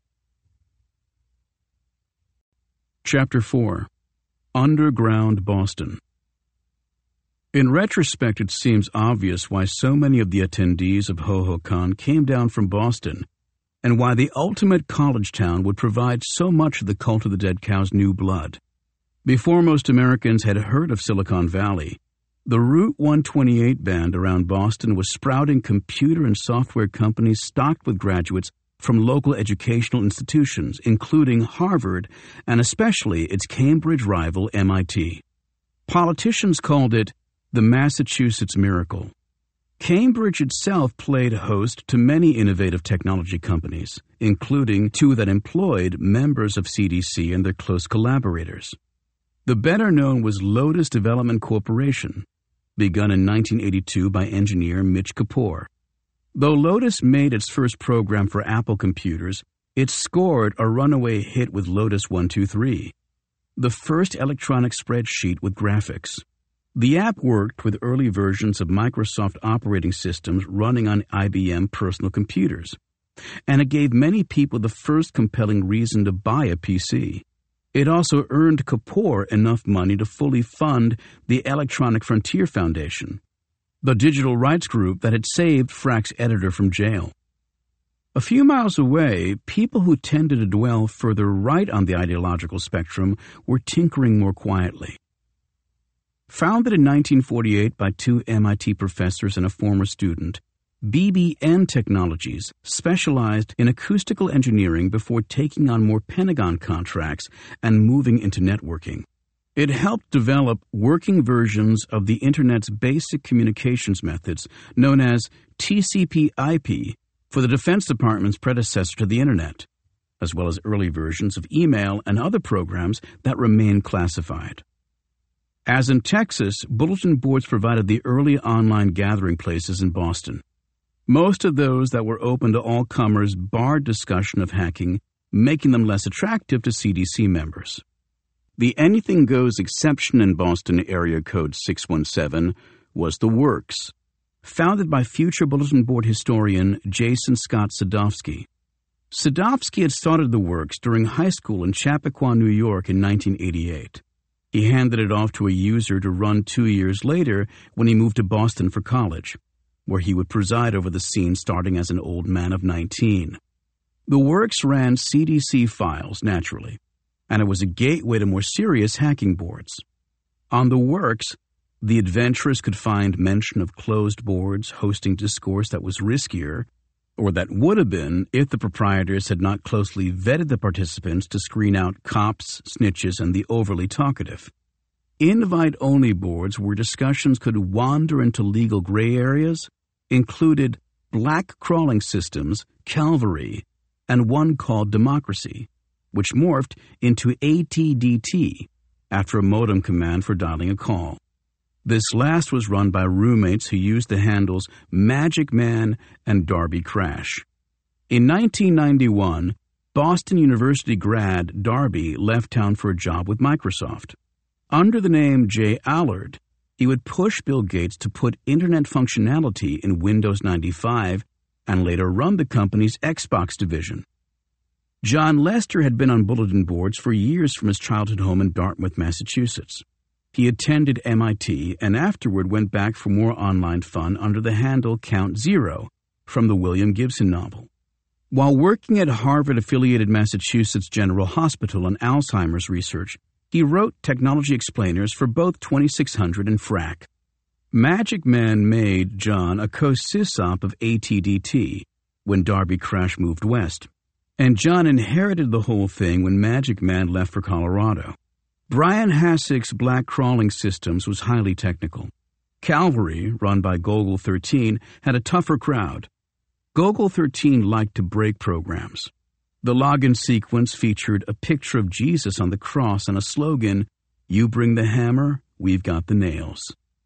A: Chapter four. Underground Boston. In retrospect, it seems obvious why so many of the attendees of HoHoCon came down from Boston, and why the ultimate college town would provide so much of the Cult of the Dead Cow's new blood. Before most Americans had heard of Silicon Valley, the Route one twenty-eight band around Boston was sprouting computer and software companies stocked with graduates from local educational institutions, including Harvard and especially its Cambridge rival M I T. Politicians called it the Massachusetts Miracle. Cambridge itself played host to many innovative technology companies, including two that employed members of C D C and their close collaborators. The better known was Lotus Development Corporation, begun in nineteen eighty-two by engineer Mitch Kapor. Though Lotus made its first program for Apple computers, it scored a runaway hit with Lotus one two three, the first electronic spreadsheet with graphics. The app worked with early versions of Microsoft operating systems running on I B M personal computers, and it gave many people the first compelling reason to buy a P C. It also earned Kapor enough money to fully fund the Electronic Frontier Foundation, the digital rights group that had saved Frack's editor from jail. A few miles away, people who tended to dwell further right on the ideological spectrum were tinkering more quietly. Founded in nineteen forty-eight by two M I T professors and a former student, B B N Technologies specialized in acoustical engineering before taking on more Pentagon contracts and moving into networking. It helped develop working versions of the Internet's basic communications methods known as T C P I P for the Defense Department's predecessor to the Internet, as well as early versions of email and other programs that remain classified. As in Texas, bulletin boards provided the early online gathering places in Boston. Most of those that were open to all comers barred discussion of hacking, making them less attractive to C D C members. The Anything Goes exception in Boston area code six one seven was the Works, founded by future bulletin board historian Jason Scott Sadowski. Sadowski had started the Works during high school in Chappaqua, New York in nineteen eighty-eight. He handed it off to a user to run two years later when he moved to Boston for college, where he would preside over the scene starting as an old man of nineteen. The Works ran C D C files, naturally, and it was a gateway to more serious hacking boards. On the Works, the adventurers could find mention of closed boards hosting discourse that was riskier, or that would have been if the proprietors had not closely vetted the participants to screen out cops, snitches, and the overly talkative. Invite-only boards where discussions could wander into legal gray areas included Black Crawling Systems, Calvary, and one called Democracy, which morphed into A T D T after a modem command for dialing a call. This last was run by roommates who used the handles Magic Man and Darby Crash. In nineteen ninety-one, Boston University grad Darby left town for a job with Microsoft. Under the name Jay Allard, he would push Bill Gates to put Internet functionality in Windows ninety-five and later run the company's Xbox division. John Lester had been on bulletin boards for years from his childhood home in Dartmouth, Massachusetts. He attended M I T and afterward went back for more online fun under the handle Count Zero from the William Gibson novel. While working at Harvard-affiliated Massachusetts General Hospital on Alzheimer's research, he wrote technology explainers for both twenty-six hundred and Frac. Magic Man made John a co-sysop of A T D T when Darby Crash moved west, and John inherited the whole thing when Magic Man left for Colorado. Brian Hassick's Black Crawling Systems was highly technical. Calvary, run by Gogol thirteen, had a tougher crowd. Gogol thirteen liked to break programs. The login sequence featured a picture of Jesus on the cross and a slogan, "You bring the hammer, we've got the nails."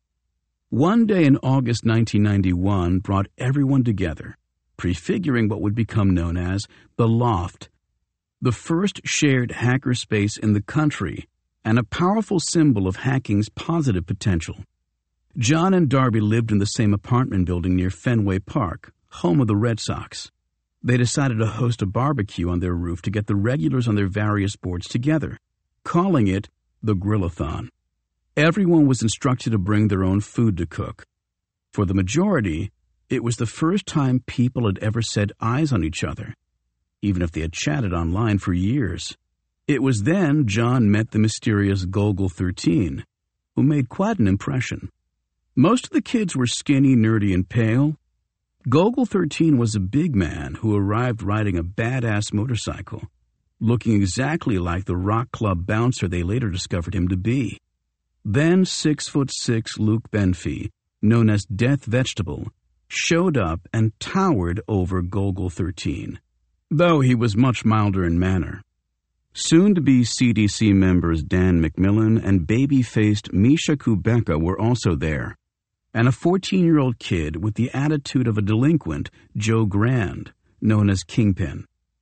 A: One day in August nineteen ninety-one brought everyone together, prefiguring what would become known as the Loft, the first shared hackerspace in the country and a powerful symbol of hacking's positive potential. John and Darby lived in the same apartment building near Fenway Park, home of the Red Sox. They decided to host a barbecue on their roof to get the regulars on their various boards together, calling it the Grillathon. Everyone was instructed to bring their own food to cook. For the majority, it was the first time people had ever set eyes on each other, even if they had chatted online for years. It was then John met the mysterious Gogol thirteen, who made quite an impression. Most of the kids were skinny, nerdy, and pale. Gogol thirteen was a big man who arrived riding a badass motorcycle, looking exactly like the rock club bouncer they later discovered him to be. Then six foot six Luke Benfey, known as Death Vegetable, showed up and towered over Gogol thirteen, though he was much milder in manner. Soon-to-be C D C members Dan McMillan and baby-faced Misha Kubeka were also there, and a fourteen-year-old kid with the attitude of a delinquent, Joe Grand, known as Kingpin.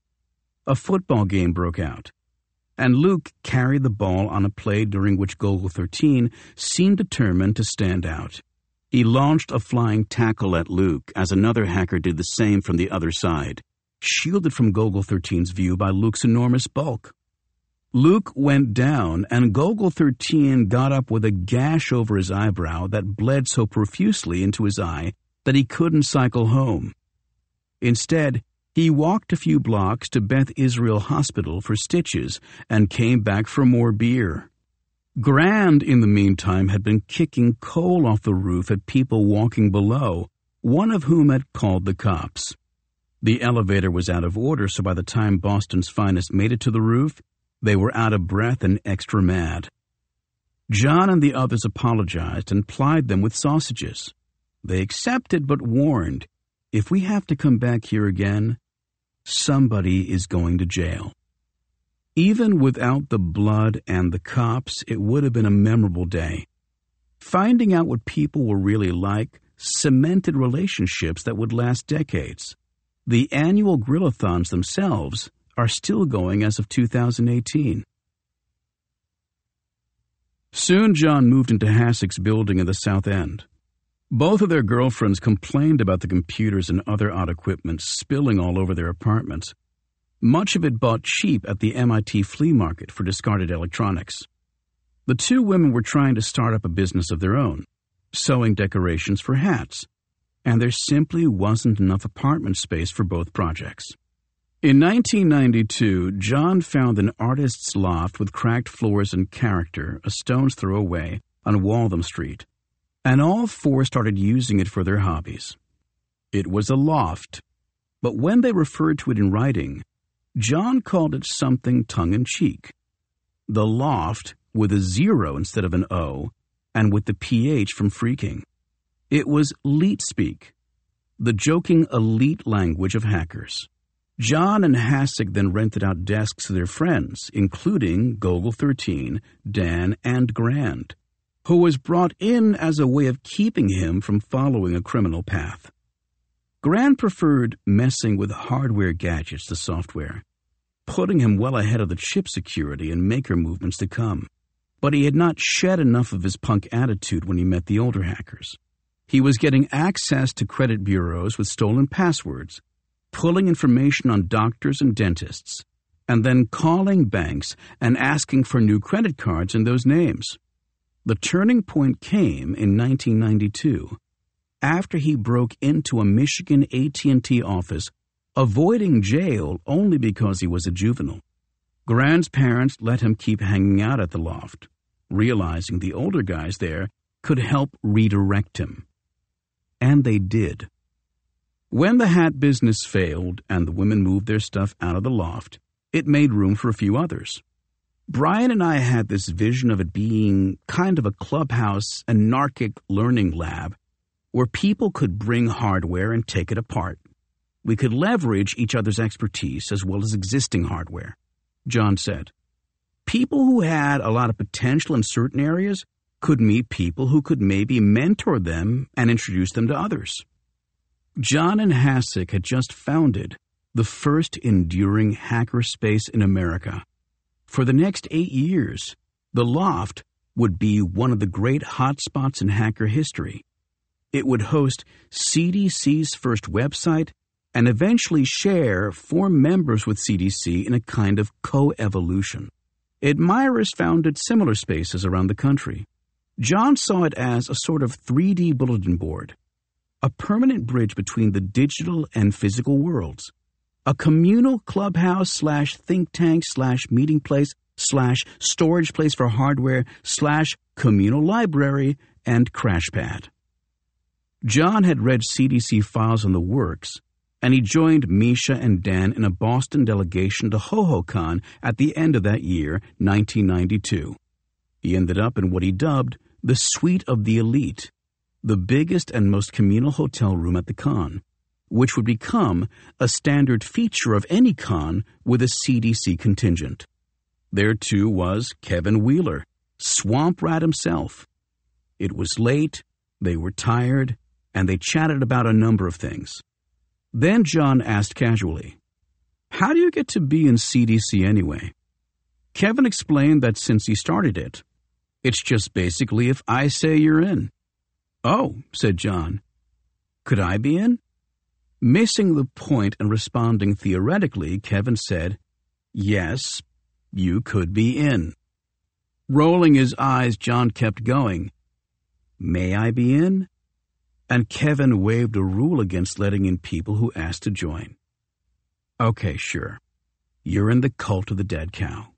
A: A football game broke out, and Luke carried the ball on a play during which Gogol thirteen seemed determined to stand out. He launched a flying tackle at Luke as another hacker did the same from the other side, shielded from Gogol thirteen's view by Luke's enormous bulk. Luke went down, and Gogol thirteen got up with a gash over his eyebrow that bled so profusely into his eye that he couldn't cycle home. Instead, he walked a few blocks to Beth Israel Hospital for stitches and came back for more beer. Grand, in the meantime, had been kicking coal off the roof at people walking below, one of whom had called the cops. The elevator was out of order, so by the time Boston's finest made it to the roof, they were out of breath and extra mad. John and the others apologized and plied them with sausages. They accepted but warned, if we have to come back here again, somebody is going to jail. Even without the blood and the cops, it would have been a memorable day. Finding out what people were really like cemented relationships that would last decades. The annual Grillathons themselves are still going as of two thousand eighteen. Soon John moved into Hassick's building in the South End. Both of their girlfriends complained about the computers and other odd equipment spilling all over their apartments, much of it bought cheap at the M I T flea market for discarded electronics. The two women were trying to start up a business of their own, sewing decorations for hats, and there simply wasn't enough apartment space for both projects. In nineteen ninety-two, John found an artist's loft with cracked floors and character a stone's throw away on Waltham Street, and all four started using it for their hobbies. It was a loft, But when they referred to it in writing, John called it something tongue-in-cheek. The Loft with a zero instead of an O, and with the P H from phreaking. It was leet speak, the joking elite language of hackers. John and Hasek then rented out desks to their friends, including Gogol thirteen, Dan, and Grand, who was brought in as a way of keeping him from following a criminal path. Grand preferred messing with hardware gadgets to software, putting him well ahead of the chip security and maker movements to come. But he had not shed enough of his punk attitude when he met the older hackers. He was getting access to credit bureaus with stolen passwords, pulling information on doctors and dentists, and then calling banks and asking for new credit cards in those names. The turning point came in nineteen ninety-two, after he broke into a Michigan A T and T office, avoiding jail only because he was a juvenile. Grand's parents let him keep hanging out at the Loft, realizing the older guys there could help redirect him. And they did. When the hat business failed and the women moved their stuff out of the Loft, it made room for a few others. Brian and I had this vision of it being kind of a clubhouse, anarchic learning lab where people could bring hardware and take it apart. We could leverage each other's expertise as well as existing hardware. John said, people who had a lot of potential in certain areas could meet people who could maybe mentor them and introduce them to others. John and Hasek had just founded the first enduring hackerspace in America. For the next eight years, the Loft would be one of the great hotspots in hacker history. It would host C D C's first website and eventually share four members with C D C in a kind of co-evolution. Admirers founded similar spaces around the country. John saw it as a sort of three D bulletin board, a permanent bridge between the digital and physical worlds, a communal clubhouse slash think tank slash meeting place slash storage place for hardware slash communal library and crash pad. John had read C D C files on the works, and he joined Misha and Dan in a Boston delegation to HoHoCon at the end of that year, nineteen ninety-two. He ended up in what he dubbed the Suite of the Elite, the biggest and most communal hotel room at the con, which would become a standard feature of any con with a C D C contingent. There, too, was Kevin Wheeler, Swamp Rat himself. It was late, they were tired, and they chatted about a number of things. Then John asked casually, "How do you get to be in C D C anyway?" Kevin explained that since he started it, it's just basically if I say you're in. "Oh," said John. "Could I be in?" Missing the point and responding theoretically, Kevin said, "Yes, you could be in." Rolling his eyes, John kept going. "May I be in?" And Kevin waved a rule against letting in people who asked to join. "Okay, sure. You're in the cult of the dead cow."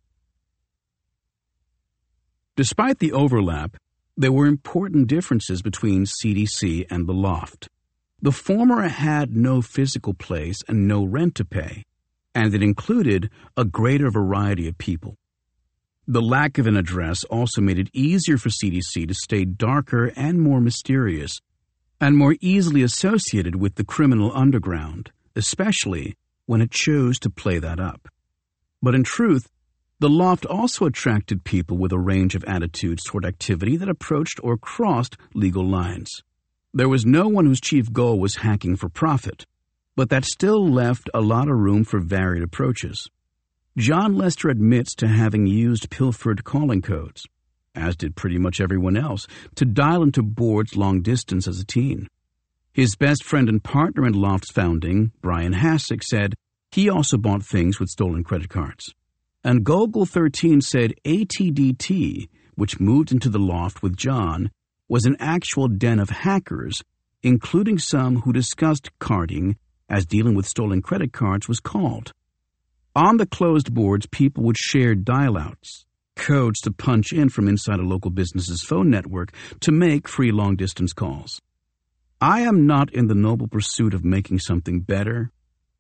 A: Despite the overlap, there were important differences between C D C and the Loft. The former had no physical place and no rent to pay, and it included a greater variety of people. The lack of an address also made it easier for C D C to stay darker and more mysterious, and more easily associated with the criminal underground, especially when it chose to play that up. But in truth, the Loft also attracted people with a range of attitudes toward activity that approached or crossed legal lines. There was no one whose chief goal was hacking for profit, but that still left a lot of room for varied approaches. John Lester admits to having used pilfered calling codes, as did pretty much everyone else, to dial into boards long distance as a teen. His best friend and partner in Loft's founding, Brian Hasek, said he also bought things with stolen credit cards. And Gogol thirteen said A T D T, which moved into the Loft with John, was an actual den of hackers, including some who discussed carding as dealing with stolen credit cards was called. On the closed boards, people would share dial-outs, codes to punch in from inside a local business's phone network to make free long-distance calls. I am not in the noble pursuit of making something better,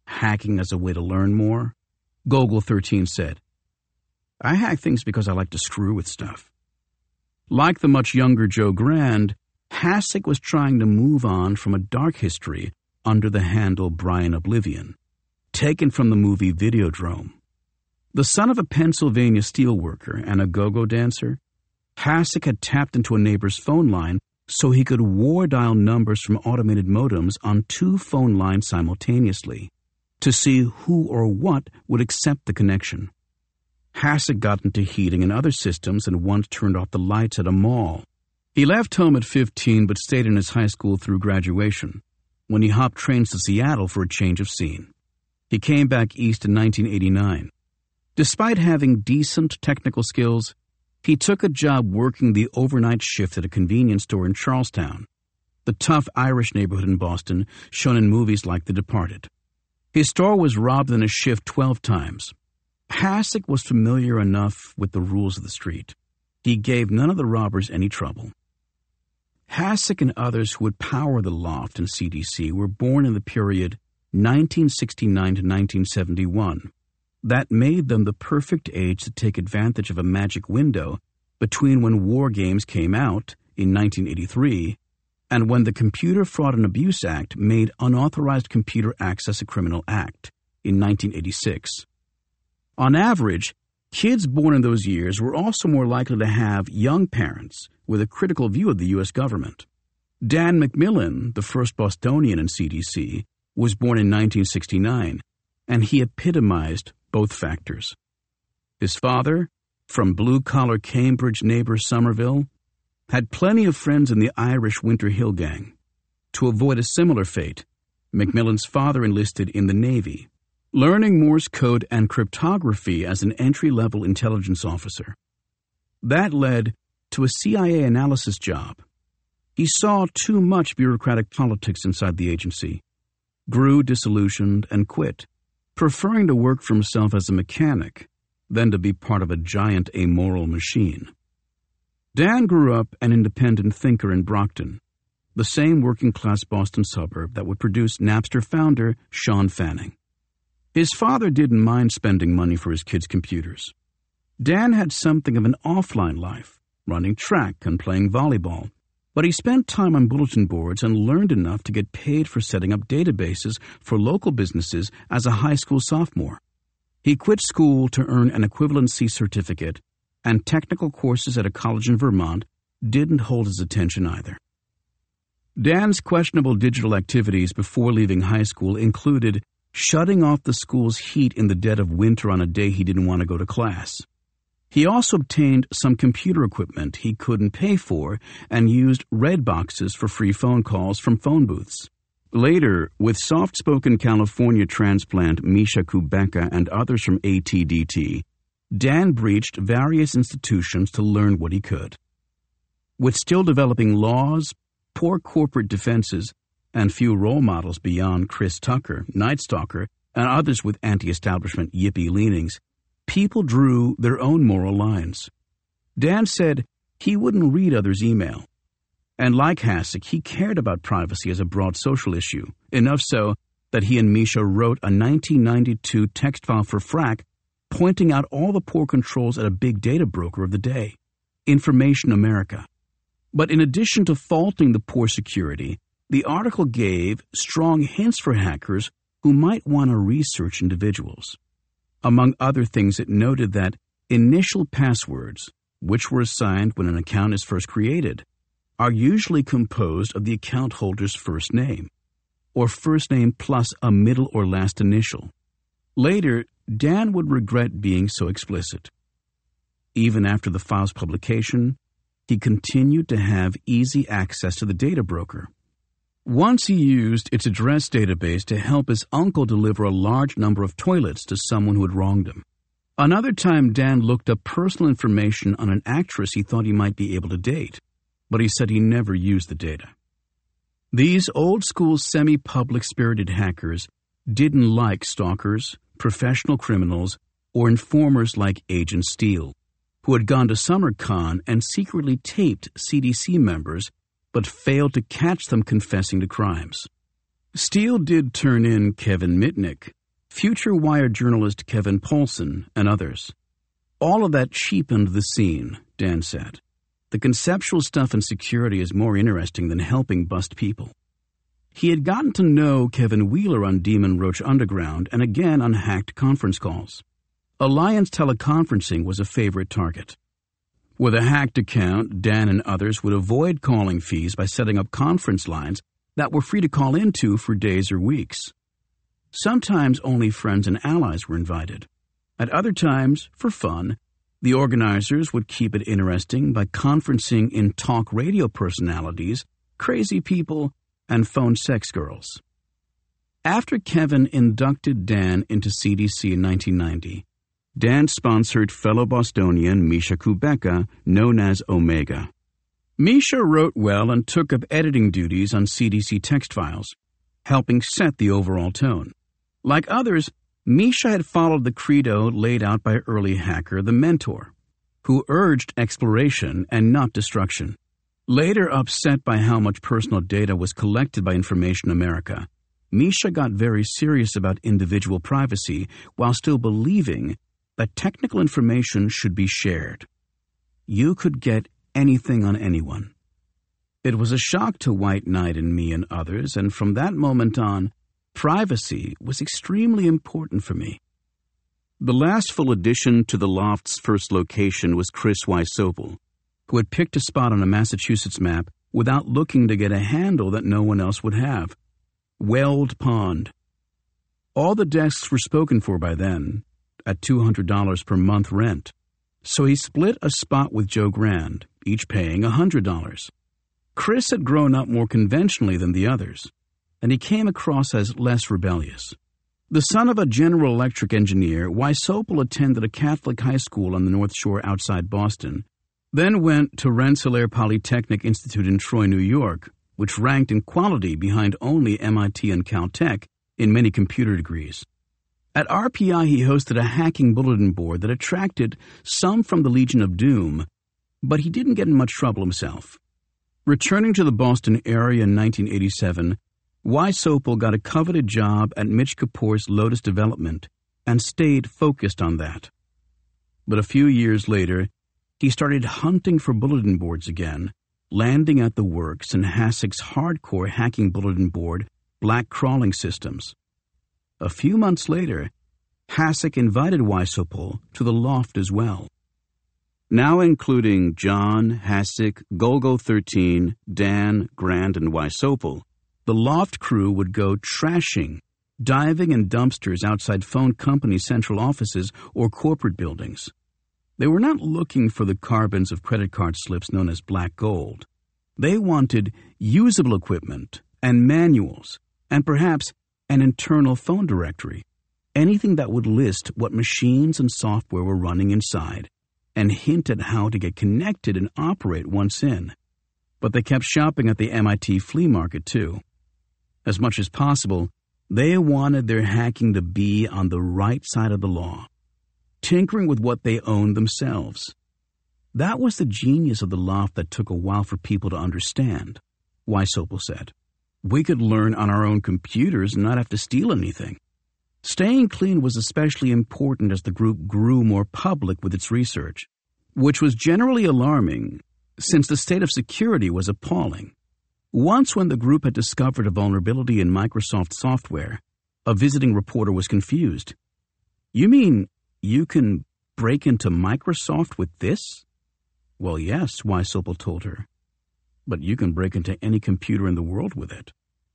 A: hacking as a way to learn more, Gogol thirteen said, "I hack things because I like to screw with stuff." Like the much younger Joe Grand, Hasek was trying to move on from a dark history under the handle Brian Oblivion, taken from the movie Videodrome. The son of a Pennsylvania steelworker and a go-go dancer, Hasek had tapped into a neighbor's phone line so he could war dial numbers from automated modems on two phone lines simultaneously to see who or what would accept the connection. Hasek got into heating and other systems and once turned off the lights at a mall. He left home at fifteen but stayed in his high school through graduation, when he hopped trains to Seattle for a change of scene. He came back east in nineteen eighty-nine. Despite having decent technical skills, he took a job working the overnight shift at a convenience store in Charlestown, the tough Irish neighborhood in Boston shown in movies like The Departed. His store was robbed in a shift twelve times. Hasek was familiar enough with the rules of the street. He gave none of the robbers any trouble. Hasek and others who would power the loft in C D C were born in the period nineteen sixty-nine to nineteen seventy-one. That made them the perfect age to take advantage of a magic window between when War Games came out in nineteen eighty-three and when the Computer Fraud and Abuse Act made unauthorized computer access a criminal act in nineteen eighty-six. On average, kids born in those years were also more likely to have young parents with a critical view of the U S government. Dan McMillan, the first Bostonian in C D C, was born in nineteen sixty-nine, and he epitomized both factors. His father, from blue-collar Cambridge neighbor Somerville, had plenty of friends in the Irish Winter Hill Gang. To avoid a similar fate, McMillan's father enlisted in the Navy, learning Morse code and cryptography as an entry-level intelligence officer. That led to a C I A analysis job. He saw too much bureaucratic politics inside the agency, grew disillusioned, and quit, preferring to work for himself as a mechanic than to be part of a giant amoral machine. Dan grew up an independent thinker in Brockton, the same working-class Boston suburb that would produce Napster founder Sean Fanning. His father didn't mind spending money for his kids' computers. Dan had something of an offline life, running track and playing volleyball, but he spent time on bulletin boards and learned enough to get paid for setting up databases for local businesses as a high school sophomore. He quit school to earn an equivalency certificate, and technical courses at a college in Vermont didn't hold his attention either. Dan's questionable digital activities before leaving high school included shutting off the school's heat in the dead of winter on a day he didn't want to go to class. He also obtained some computer equipment he couldn't pay for and used red boxes for free phone calls from phone booths. Later, with soft-spoken California transplant Misha Kubeka and others from A T D T, Dan breached various institutions to learn what he could. With still developing laws, poor corporate defenses, and few role models beyond Chris Tucker, Night Stalker, and others with anti-establishment yippie leanings, people drew their own moral lines. Dan said he wouldn't read others' email. And like Hasek, he cared about privacy as a broad social issue, enough so that he and Misha wrote a nineteen ninety-two text file for Frack pointing out all the poor controls at a big data broker of the day, Information America. But in addition to faulting the poor security, the article gave strong hints for hackers who might want to research individuals. Among other things, it noted that initial passwords, which were assigned when an account is first created, are usually composed of the account holder's first name, or first name plus a middle or last initial. Later, Dan would regret being so explicit. Even after the file's publication, he continued to have easy access to the data broker. Once he used its address database to help his uncle deliver a large number of toilets to someone who had wronged him. Another time, Dan looked up personal information on an actress he thought he might be able to date, but he said he never used the data. These old-school semi-public spirited hackers didn't like stalkers, professional criminals, or informers like Agent Steele, who had gone to SummerCon and secretly taped C D C members but failed to catch them confessing to crimes. Steele did turn in Kevin Mitnick, future Wired journalist Kevin Poulsen, and others. All of that cheapened the scene, Dan said. The conceptual stuff in security is more interesting than helping bust people. He had gotten to know Kevin Wheeler on Demon Roach Underground and again on hacked conference calls. Alliance teleconferencing was a favorite target. With a hacked account, Dan and others would avoid calling fees by setting up conference lines that were free to call into for days or weeks. Sometimes only friends and allies were invited. At other times, for fun, the organizers would keep it interesting by conferencing in talk radio personalities, crazy people, and phone sex girls. After Kevin inducted Dan into C D C in nineteen ninety, Dan sponsored fellow Bostonian Misha Kubeka, known as Omega. Misha wrote well and took up editing duties on C D C text files, helping set the overall tone. Like others, Misha had followed the credo laid out by early hacker The Mentor, who urged exploration and not destruction. Later upset by how much personal data was collected by Information America, Misha got very serious about individual privacy while still believing that technical information should be shared. You could get anything on anyone. It was a shock to White Knight and me and others, and from that moment on, privacy was extremely important for me. The last full addition to the Loft's first location was Chris Wysopal, who had picked a spot on a Massachusetts map without looking to get a handle that no one else would have. Weld Pond. All the desks were spoken for by then, at two hundred dollars per month rent. So he split a spot with Joe Grand, each paying one hundred dollars. Chris had grown up more conventionally than the others, and he came across as less rebellious. The son of a General Electric engineer, Wysopal attended a Catholic high school on the North Shore outside Boston, then went to Rensselaer Polytechnic Institute in Troy, New York, which ranked in quality behind only M I T and Caltech in many computer degrees. At R P I, he hosted a hacking bulletin board that attracted some from the Legion of Doom, but he didn't get in much trouble himself. Returning to the Boston area in nineteen eighty-seven, Wysopal got a coveted job at Mitch Kapor's Lotus Development and stayed focused on that. But a few years later, he started hunting for bulletin boards again, landing at the works in HASSIC's hardcore hacking bulletin board, Black Crawling Systems. A few months later, HASSIC invited Wysopal to the Loft as well. Now including John, HASSIC, Golgo thirteen, Dan, Grand, and Wysopal, the Loft crew would go trashing, diving in dumpsters outside phone company central offices or corporate buildings. They were not looking for the carbons of credit card slips known as black gold. They wanted usable equipment and manuals and perhaps an internal phone directory, anything that would list what machines and software were running inside and hint at how to get connected and operate once in. But they kept shopping at the M I T flea market too. As much as possible, they wanted their hacking to be on the right side of the law, tinkering with what they owned themselves. That was the genius of the Loft that took a while for people to understand, Wysopal said. We could learn on our own computers and not have to steal anything. Staying clean was especially important as the group grew more public with its research, which was generally alarming since the state of security was appalling. Once when the group had discovered a vulnerability in Microsoft software, a visiting reporter was confused. You mean you can break into Microsoft with this? Well, yes, Wysopal told her. But you can break into any computer in the world with it.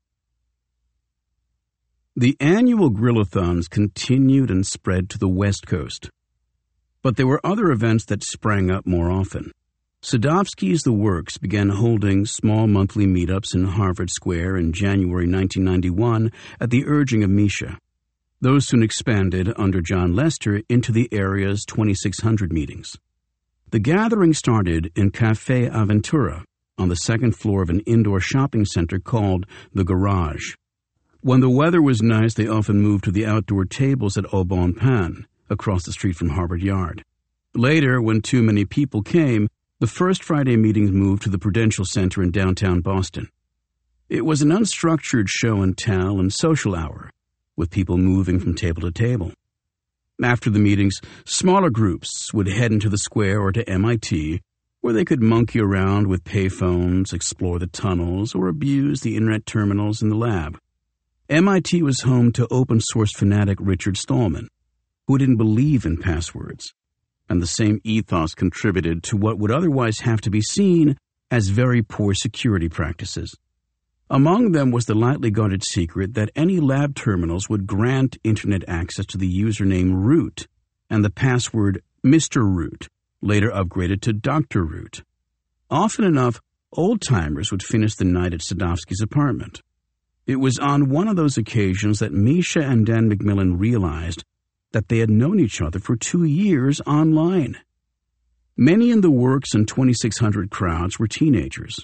A: The annual Grillathons continued and spread to the West Coast. But there were other events that sprang up more often. Sadovsky's The Works began holding small monthly meetups in Harvard Square in January nineteen ninety-one at the urging of Misha. Those soon expanded under John Lester into the area's twenty-six hundred meetings. The gathering started in Café Aventura on the second floor of an indoor shopping center called The Garage. When the weather was nice, they often moved to the outdoor tables at Au Bon Pain, across the street from Harvard Yard. Later, when too many people came, the first Friday meetings moved to the Prudential Center in downtown Boston. It was an unstructured show and tell and social hour, with people moving from table to table. After the meetings, smaller groups would head into the square or to M I T, where they could monkey around with payphones, explore the tunnels, or abuse the internet terminals in the lab. M I T was home to open-source fanatic Richard Stallman, who didn't believe in passwords, and the same ethos contributed to what would otherwise have to be seen as very poor security practices. Among them was the lightly guarded secret that any lab terminals would grant internet access to the username root and the password Mister Root, later upgraded to Doctor Root. Often enough, old-timers would finish the night at Sadovsky's apartment. It was on one of those occasions that Misha and Dan McMillan realized that they had known each other for two years online. Many in the Works and twenty-six hundred crowds were teenagers.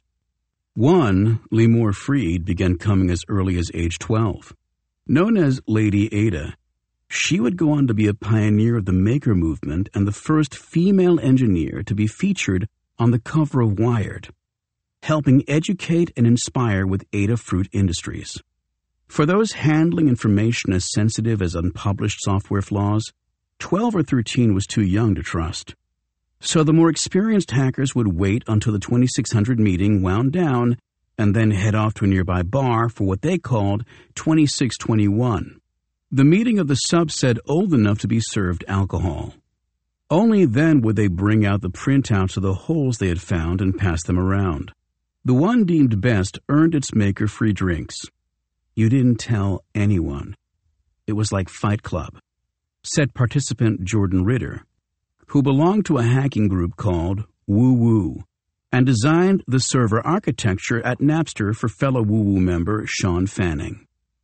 A: One, Lemore Freed, began coming as early as age twelve. Known as Lady Ada, she would go on to be a pioneer of the Maker movement and the first female engineer to be featured on the cover of Wired, helping educate and inspire with Adafruit Industries. For those handling information as sensitive as unpublished software flaws, twelve or thirteen was too young to trust. So the more experienced hackers would wait until the twenty-six hundred meeting wound down and then head off to a nearby bar for what they called twenty-six twenty-one, the meeting of the subset old enough to be served alcohol. Only then would they bring out the printouts of the holes they had found and pass them around. The one deemed best earned its maker free drinks. You didn't tell anyone. It was like Fight Club, said participant Jordan Ritter, who belonged to a hacking group called Woo Woo and designed the server architecture at Napster for fellow Woo Woo member Sean Fanning.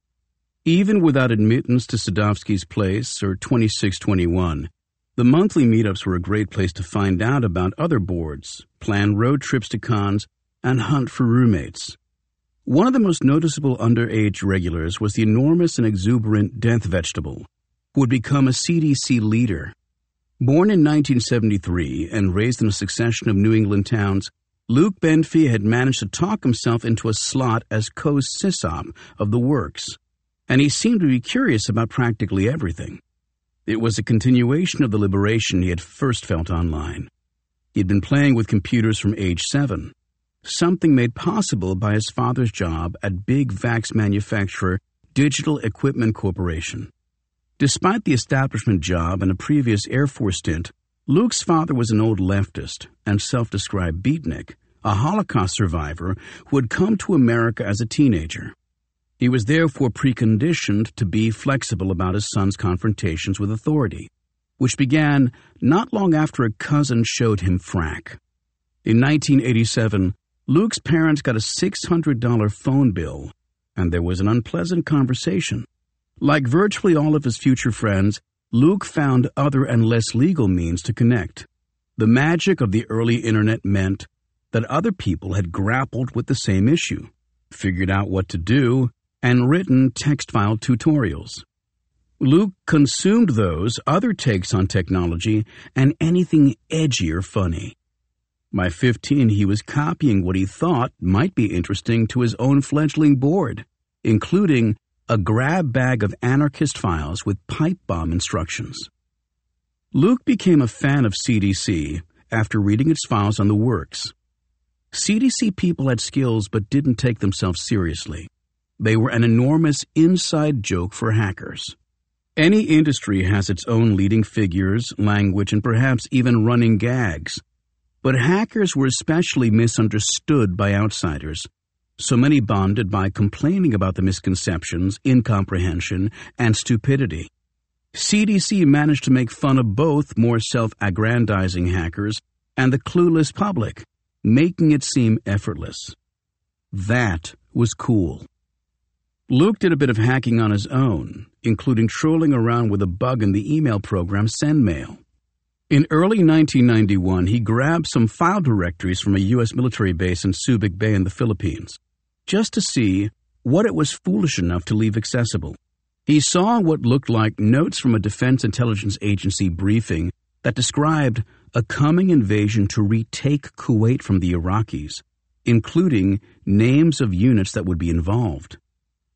A: Even without admittance to Sadovsky's Place or twenty-six twenty-one, the monthly meetups were a great place to find out about other boards, plan road trips to cons, and hunt for roommates. One of the most noticeable underage regulars was the enormous and exuberant Death Vegetable, who would become a C D C leader. Born in nineteen seventy-three and raised in a succession of New England towns, Luke Benfey had managed to talk himself into a slot as co-sysop of the Works, and he seemed to be curious about practically everything. It was a continuation of the liberation he had first felt online. He had been playing with computers from age seven, something made possible by his father's job at big vax manufacturer Digital Equipment Corporation. Despite the establishment job and a previous Air Force stint, Luke's father was an old leftist and self-described beatnik, a Holocaust survivor who had come to America as a teenager. He was therefore preconditioned to be flexible about his son's confrontations with authority, which began not long after a cousin showed him frack. In nineteen eighty-seven, Luke's parents got a six hundred dollars phone bill, and there was an unpleasant conversation. Like virtually all of his future friends, Luke found other and less legal means to connect. The magic of the early internet meant that other people had grappled with the same issue, figured out what to do, and written text file tutorials. Luke consumed those, other takes on technology, and anything edgy or funny. By fifteen, he was copying what he thought might be interesting to his own fledgling board, including a grab bag of anarchist files with pipe bomb instructions. Luke became a fan of C D C after reading its files on the Works. C D C people had skills but didn't take themselves seriously. They were an enormous inside joke for hackers. Any industry has its own leading figures, language, and perhaps even running gags. But hackers were especially misunderstood by outsiders. So many bonded by complaining about the misconceptions, incomprehension, and stupidity. C D C managed to make fun of both more self-aggrandizing hackers and the clueless public, making it seem effortless. That was cool. Luke did a bit of hacking on his own, including trolling around with a bug in the email program SendMail. In early nineteen ninety-one, he grabbed some file directories from a U S military base in Subic Bay in the Philippines, just to see what it was foolish enough to leave accessible. He saw what looked like notes from a Defense Intelligence Agency briefing that described a coming invasion to retake Kuwait from the Iraqis, including names of units that would be involved.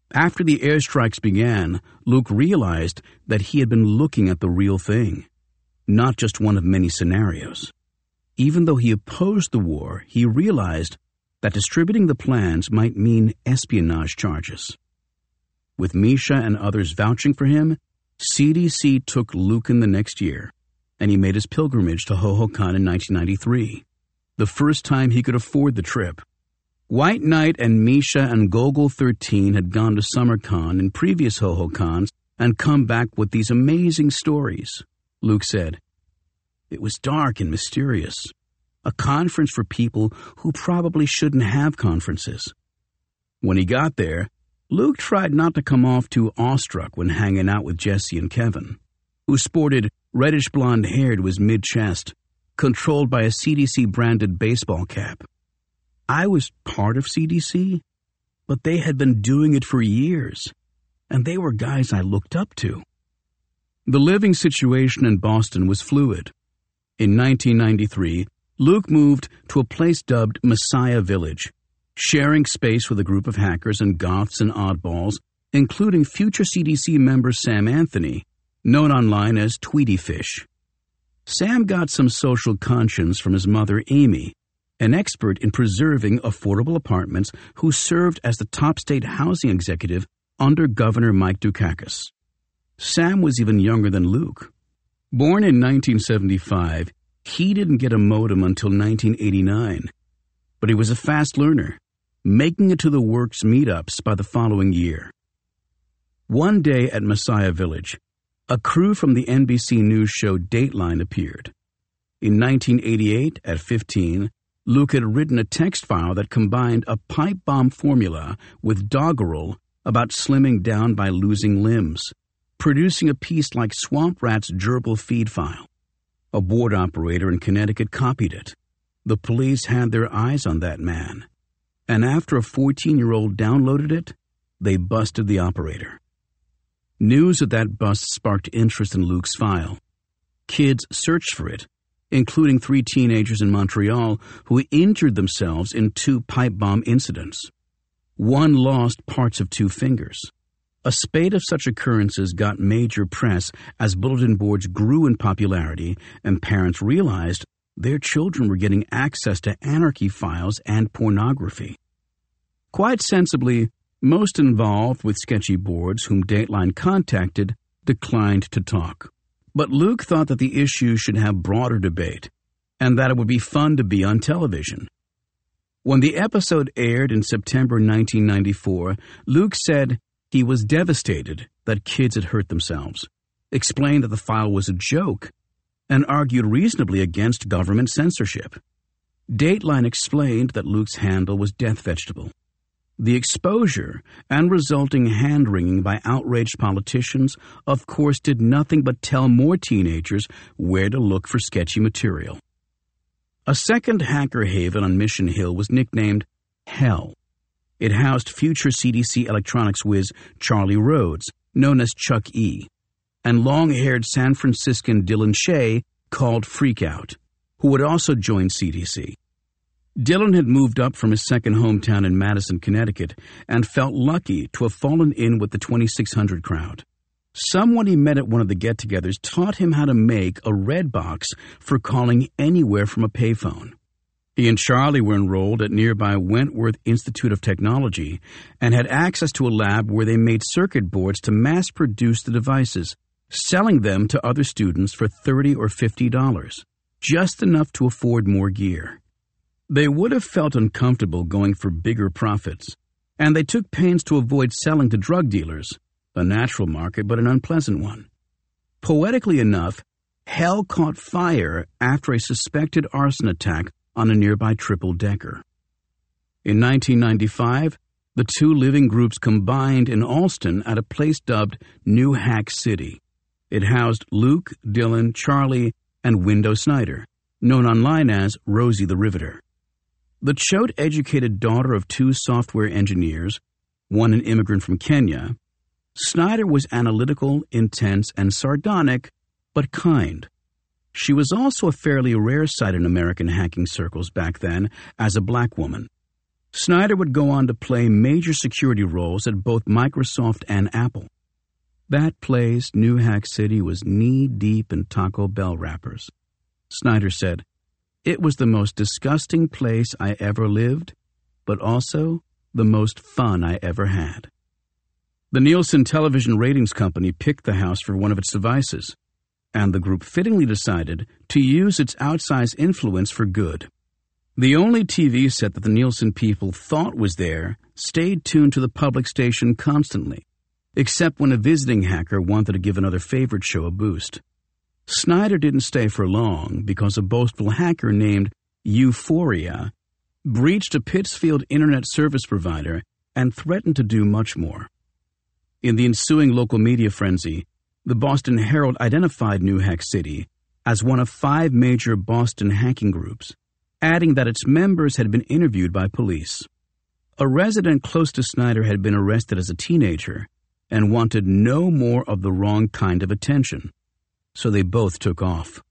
A: After the airstrikes began, Luke realized that he had been looking at the real thing, not just one of many scenarios. Even though he opposed the war, he realized that distributing the plans might mean espionage charges. With Misha and others vouching for him, C D C took Luke in the next year, and he made his pilgrimage to Hohokam in nineteen ninety-three, the first time he could afford the trip. White Knight and Misha and Gogol thirteen had gone to SummerCon in previous Hohokams and come back with these amazing stories. Luke said, "It was dark and mysterious, a conference for people who probably shouldn't have conferences." When he got there, Luke tried not to come off too awestruck when hanging out with Jesse and Kevin, who sported reddish blonde hair to his mid-chest, controlled by a C D C-branded baseball cap. I was part of C D C, but they had been doing it for years, and they were guys I looked up to. The living situation in Boston was fluid. In nineteen ninety-three, Luke moved to a place dubbed Messiah Village, sharing space with a group of hackers and goths and oddballs, including future C D C member Sam Anthony, known online as Tweety Fish. Sam got some social conscience from his mother, Amy, an expert in preserving affordable apartments who served as the top state housing executive under Governor Mike Dukakis. Sam was even younger than Luke. Born in nineteen seventy-five, he didn't get a modem until nineteen eighty-nine, but he was a fast learner, making it to the Works meetups by the following year. One day at Messiah Village, a crew from the N B C News show Dateline appeared. In nineteen eighty-eight, at fifteen, Luke had written a text file that combined a pipe bomb formula with doggerel about slimming down by losing limbs, producing a piece like Swamp Rat's gerbil feed file. A board operator in Connecticut copied it. The police had their eyes on that man, and after a fourteen-year-old downloaded it, they busted the operator. News of that bust sparked interest in Luke's file. Kids searched for it, including three teenagers in Montreal who injured themselves in two pipe bomb incidents. One lost parts of two fingers. A spate of such occurrences got major press as bulletin boards grew in popularity and parents realized their children were getting access to anarchy files and pornography. Quite sensibly, most involved with sketchy boards whom Dateline contacted declined to talk. But Luke thought that the issue should have broader debate and that it would be fun to be on television. When the episode aired in September nineteen ninety-four, Luke said he was devastated that kids had hurt themselves, explained that the file was a joke, and argued reasonably against government censorship. Dateline explained that Luke's handle was Death Vegetable. The exposure and resulting hand-wringing by outraged politicians, of course, did nothing but tell more teenagers where to look for sketchy material. A second hacker haven on Mission Hill was nicknamed Hell. It housed future C D C electronics whiz Charlie Rhodes, known as Chuck E., and long-haired San Franciscan Dylan Shea, called Freakout, who would also join C D C. Dylan had moved up from his second hometown in Madison, Connecticut, and felt lucky to have fallen in with the twenty-six hundred crowd. Someone he met at one of the get-togethers taught him how to make a red box for calling anywhere from a payphone. He and Charlie were enrolled at nearby Wentworth Institute of Technology and had access to a lab where they made circuit boards to mass-produce the devices, selling them to other students for thirty dollars or fifty dollars, just enough to afford more gear. They would have felt uncomfortable going for bigger profits, and they took pains to avoid selling to drug dealers, a natural market but an unpleasant one. Poetically enough, Hell caught fire after a suspected arson attack on a nearby triple-decker. In nineteen ninety-five, the two living groups combined in Allston at a place dubbed New Hack City. It housed Luke, Dylan, Charlie, and Window Snyder, known online as Rosie the Riveter. The Choate-educated daughter of two software engineers, one an immigrant from Kenya, Snyder was analytical, intense, and sardonic, but kind. She was also a fairly rare sight in American hacking circles back then as a black woman. Snyder would go on to play major security roles at both Microsoft and Apple. That place, New Hack City, was knee-deep in Taco Bell wrappers. Snyder said, "It was the most disgusting place I ever lived, but also the most fun I ever had." The Nielsen television ratings company picked the house for one of its devices, and the group fittingly decided to use its outsized influence for good. The only T V set that the Nielsen people thought was there stayed tuned to the public station constantly, except when a visiting hacker wanted to give another favorite show a boost. Snyder didn't stay for long because a boastful hacker named Euphoria breached a Pittsfield internet service provider and threatened to do much more. In the ensuing local media frenzy, the Boston Herald identified New Hack City as one of five major Boston hacking groups, adding that its members had been interviewed by police. A resident close to Snyder had been arrested as a teenager and wanted no more of the wrong kind of attention, so they both took off.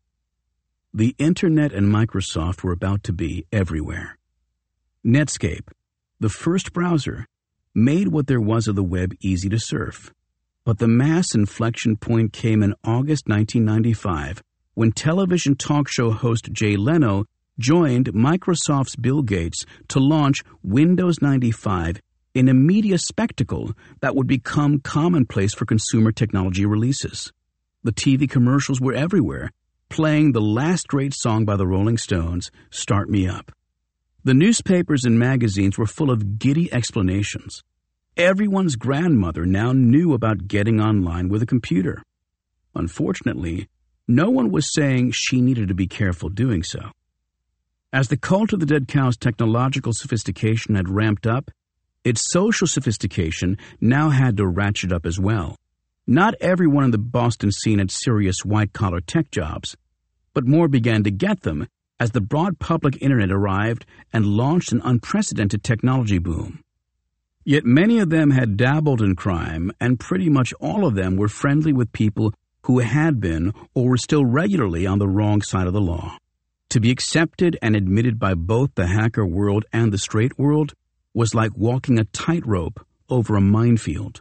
A: The Internet and Microsoft were about to be everywhere. Netscape, the first browser, made what there was of the web easy to surf. But the mass inflection point came in August nineteen ninety-five, when television talk show host Jay Leno joined Microsoft's Bill Gates to launch Windows ninety-five in a media spectacle that would become commonplace for consumer technology releases. The T V commercials were everywhere, playing the last great song by the Rolling Stones, "Start Me Up." The newspapers and magazines were full of giddy explanations. Everyone's grandmother now knew about getting online with a computer. Unfortunately, no one was saying she needed to be careful doing so. As the cult of the dead cow's technological sophistication had ramped up, its social sophistication now had to ratchet up as well. Not everyone in the Boston scene had serious white-collar tech jobs, but more began to get them as the broad public internet arrived and launched an unprecedented technology boom. Yet many of them had dabbled in crime, and pretty much all of them were friendly with people who had been or were still regularly on the wrong side of the law. To be accepted and admitted by both the hacker world and the straight world was like walking a tightrope over a minefield.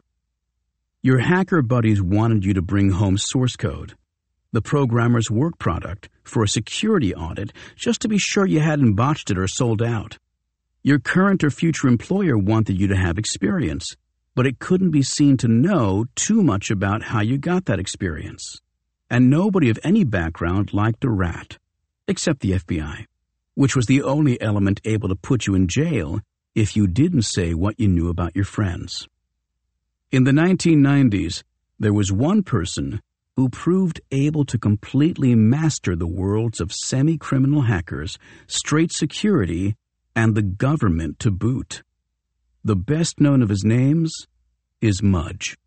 A: Your hacker buddies wanted you to bring home source code, the programmer's work product, for a security audit just to be sure you hadn't botched it or sold out. Your current or future employer wanted you to have experience, but it couldn't be seen to know too much about how you got that experience. And nobody of any background liked a rat, except the F B I, which was the only element able to put you in jail if you didn't say what you knew about your friends. In the nineteen nineties, there was one person who proved able to completely master the worlds of semi-criminal hackers, straight security, and the government to boot. The best known of his names is Mudge.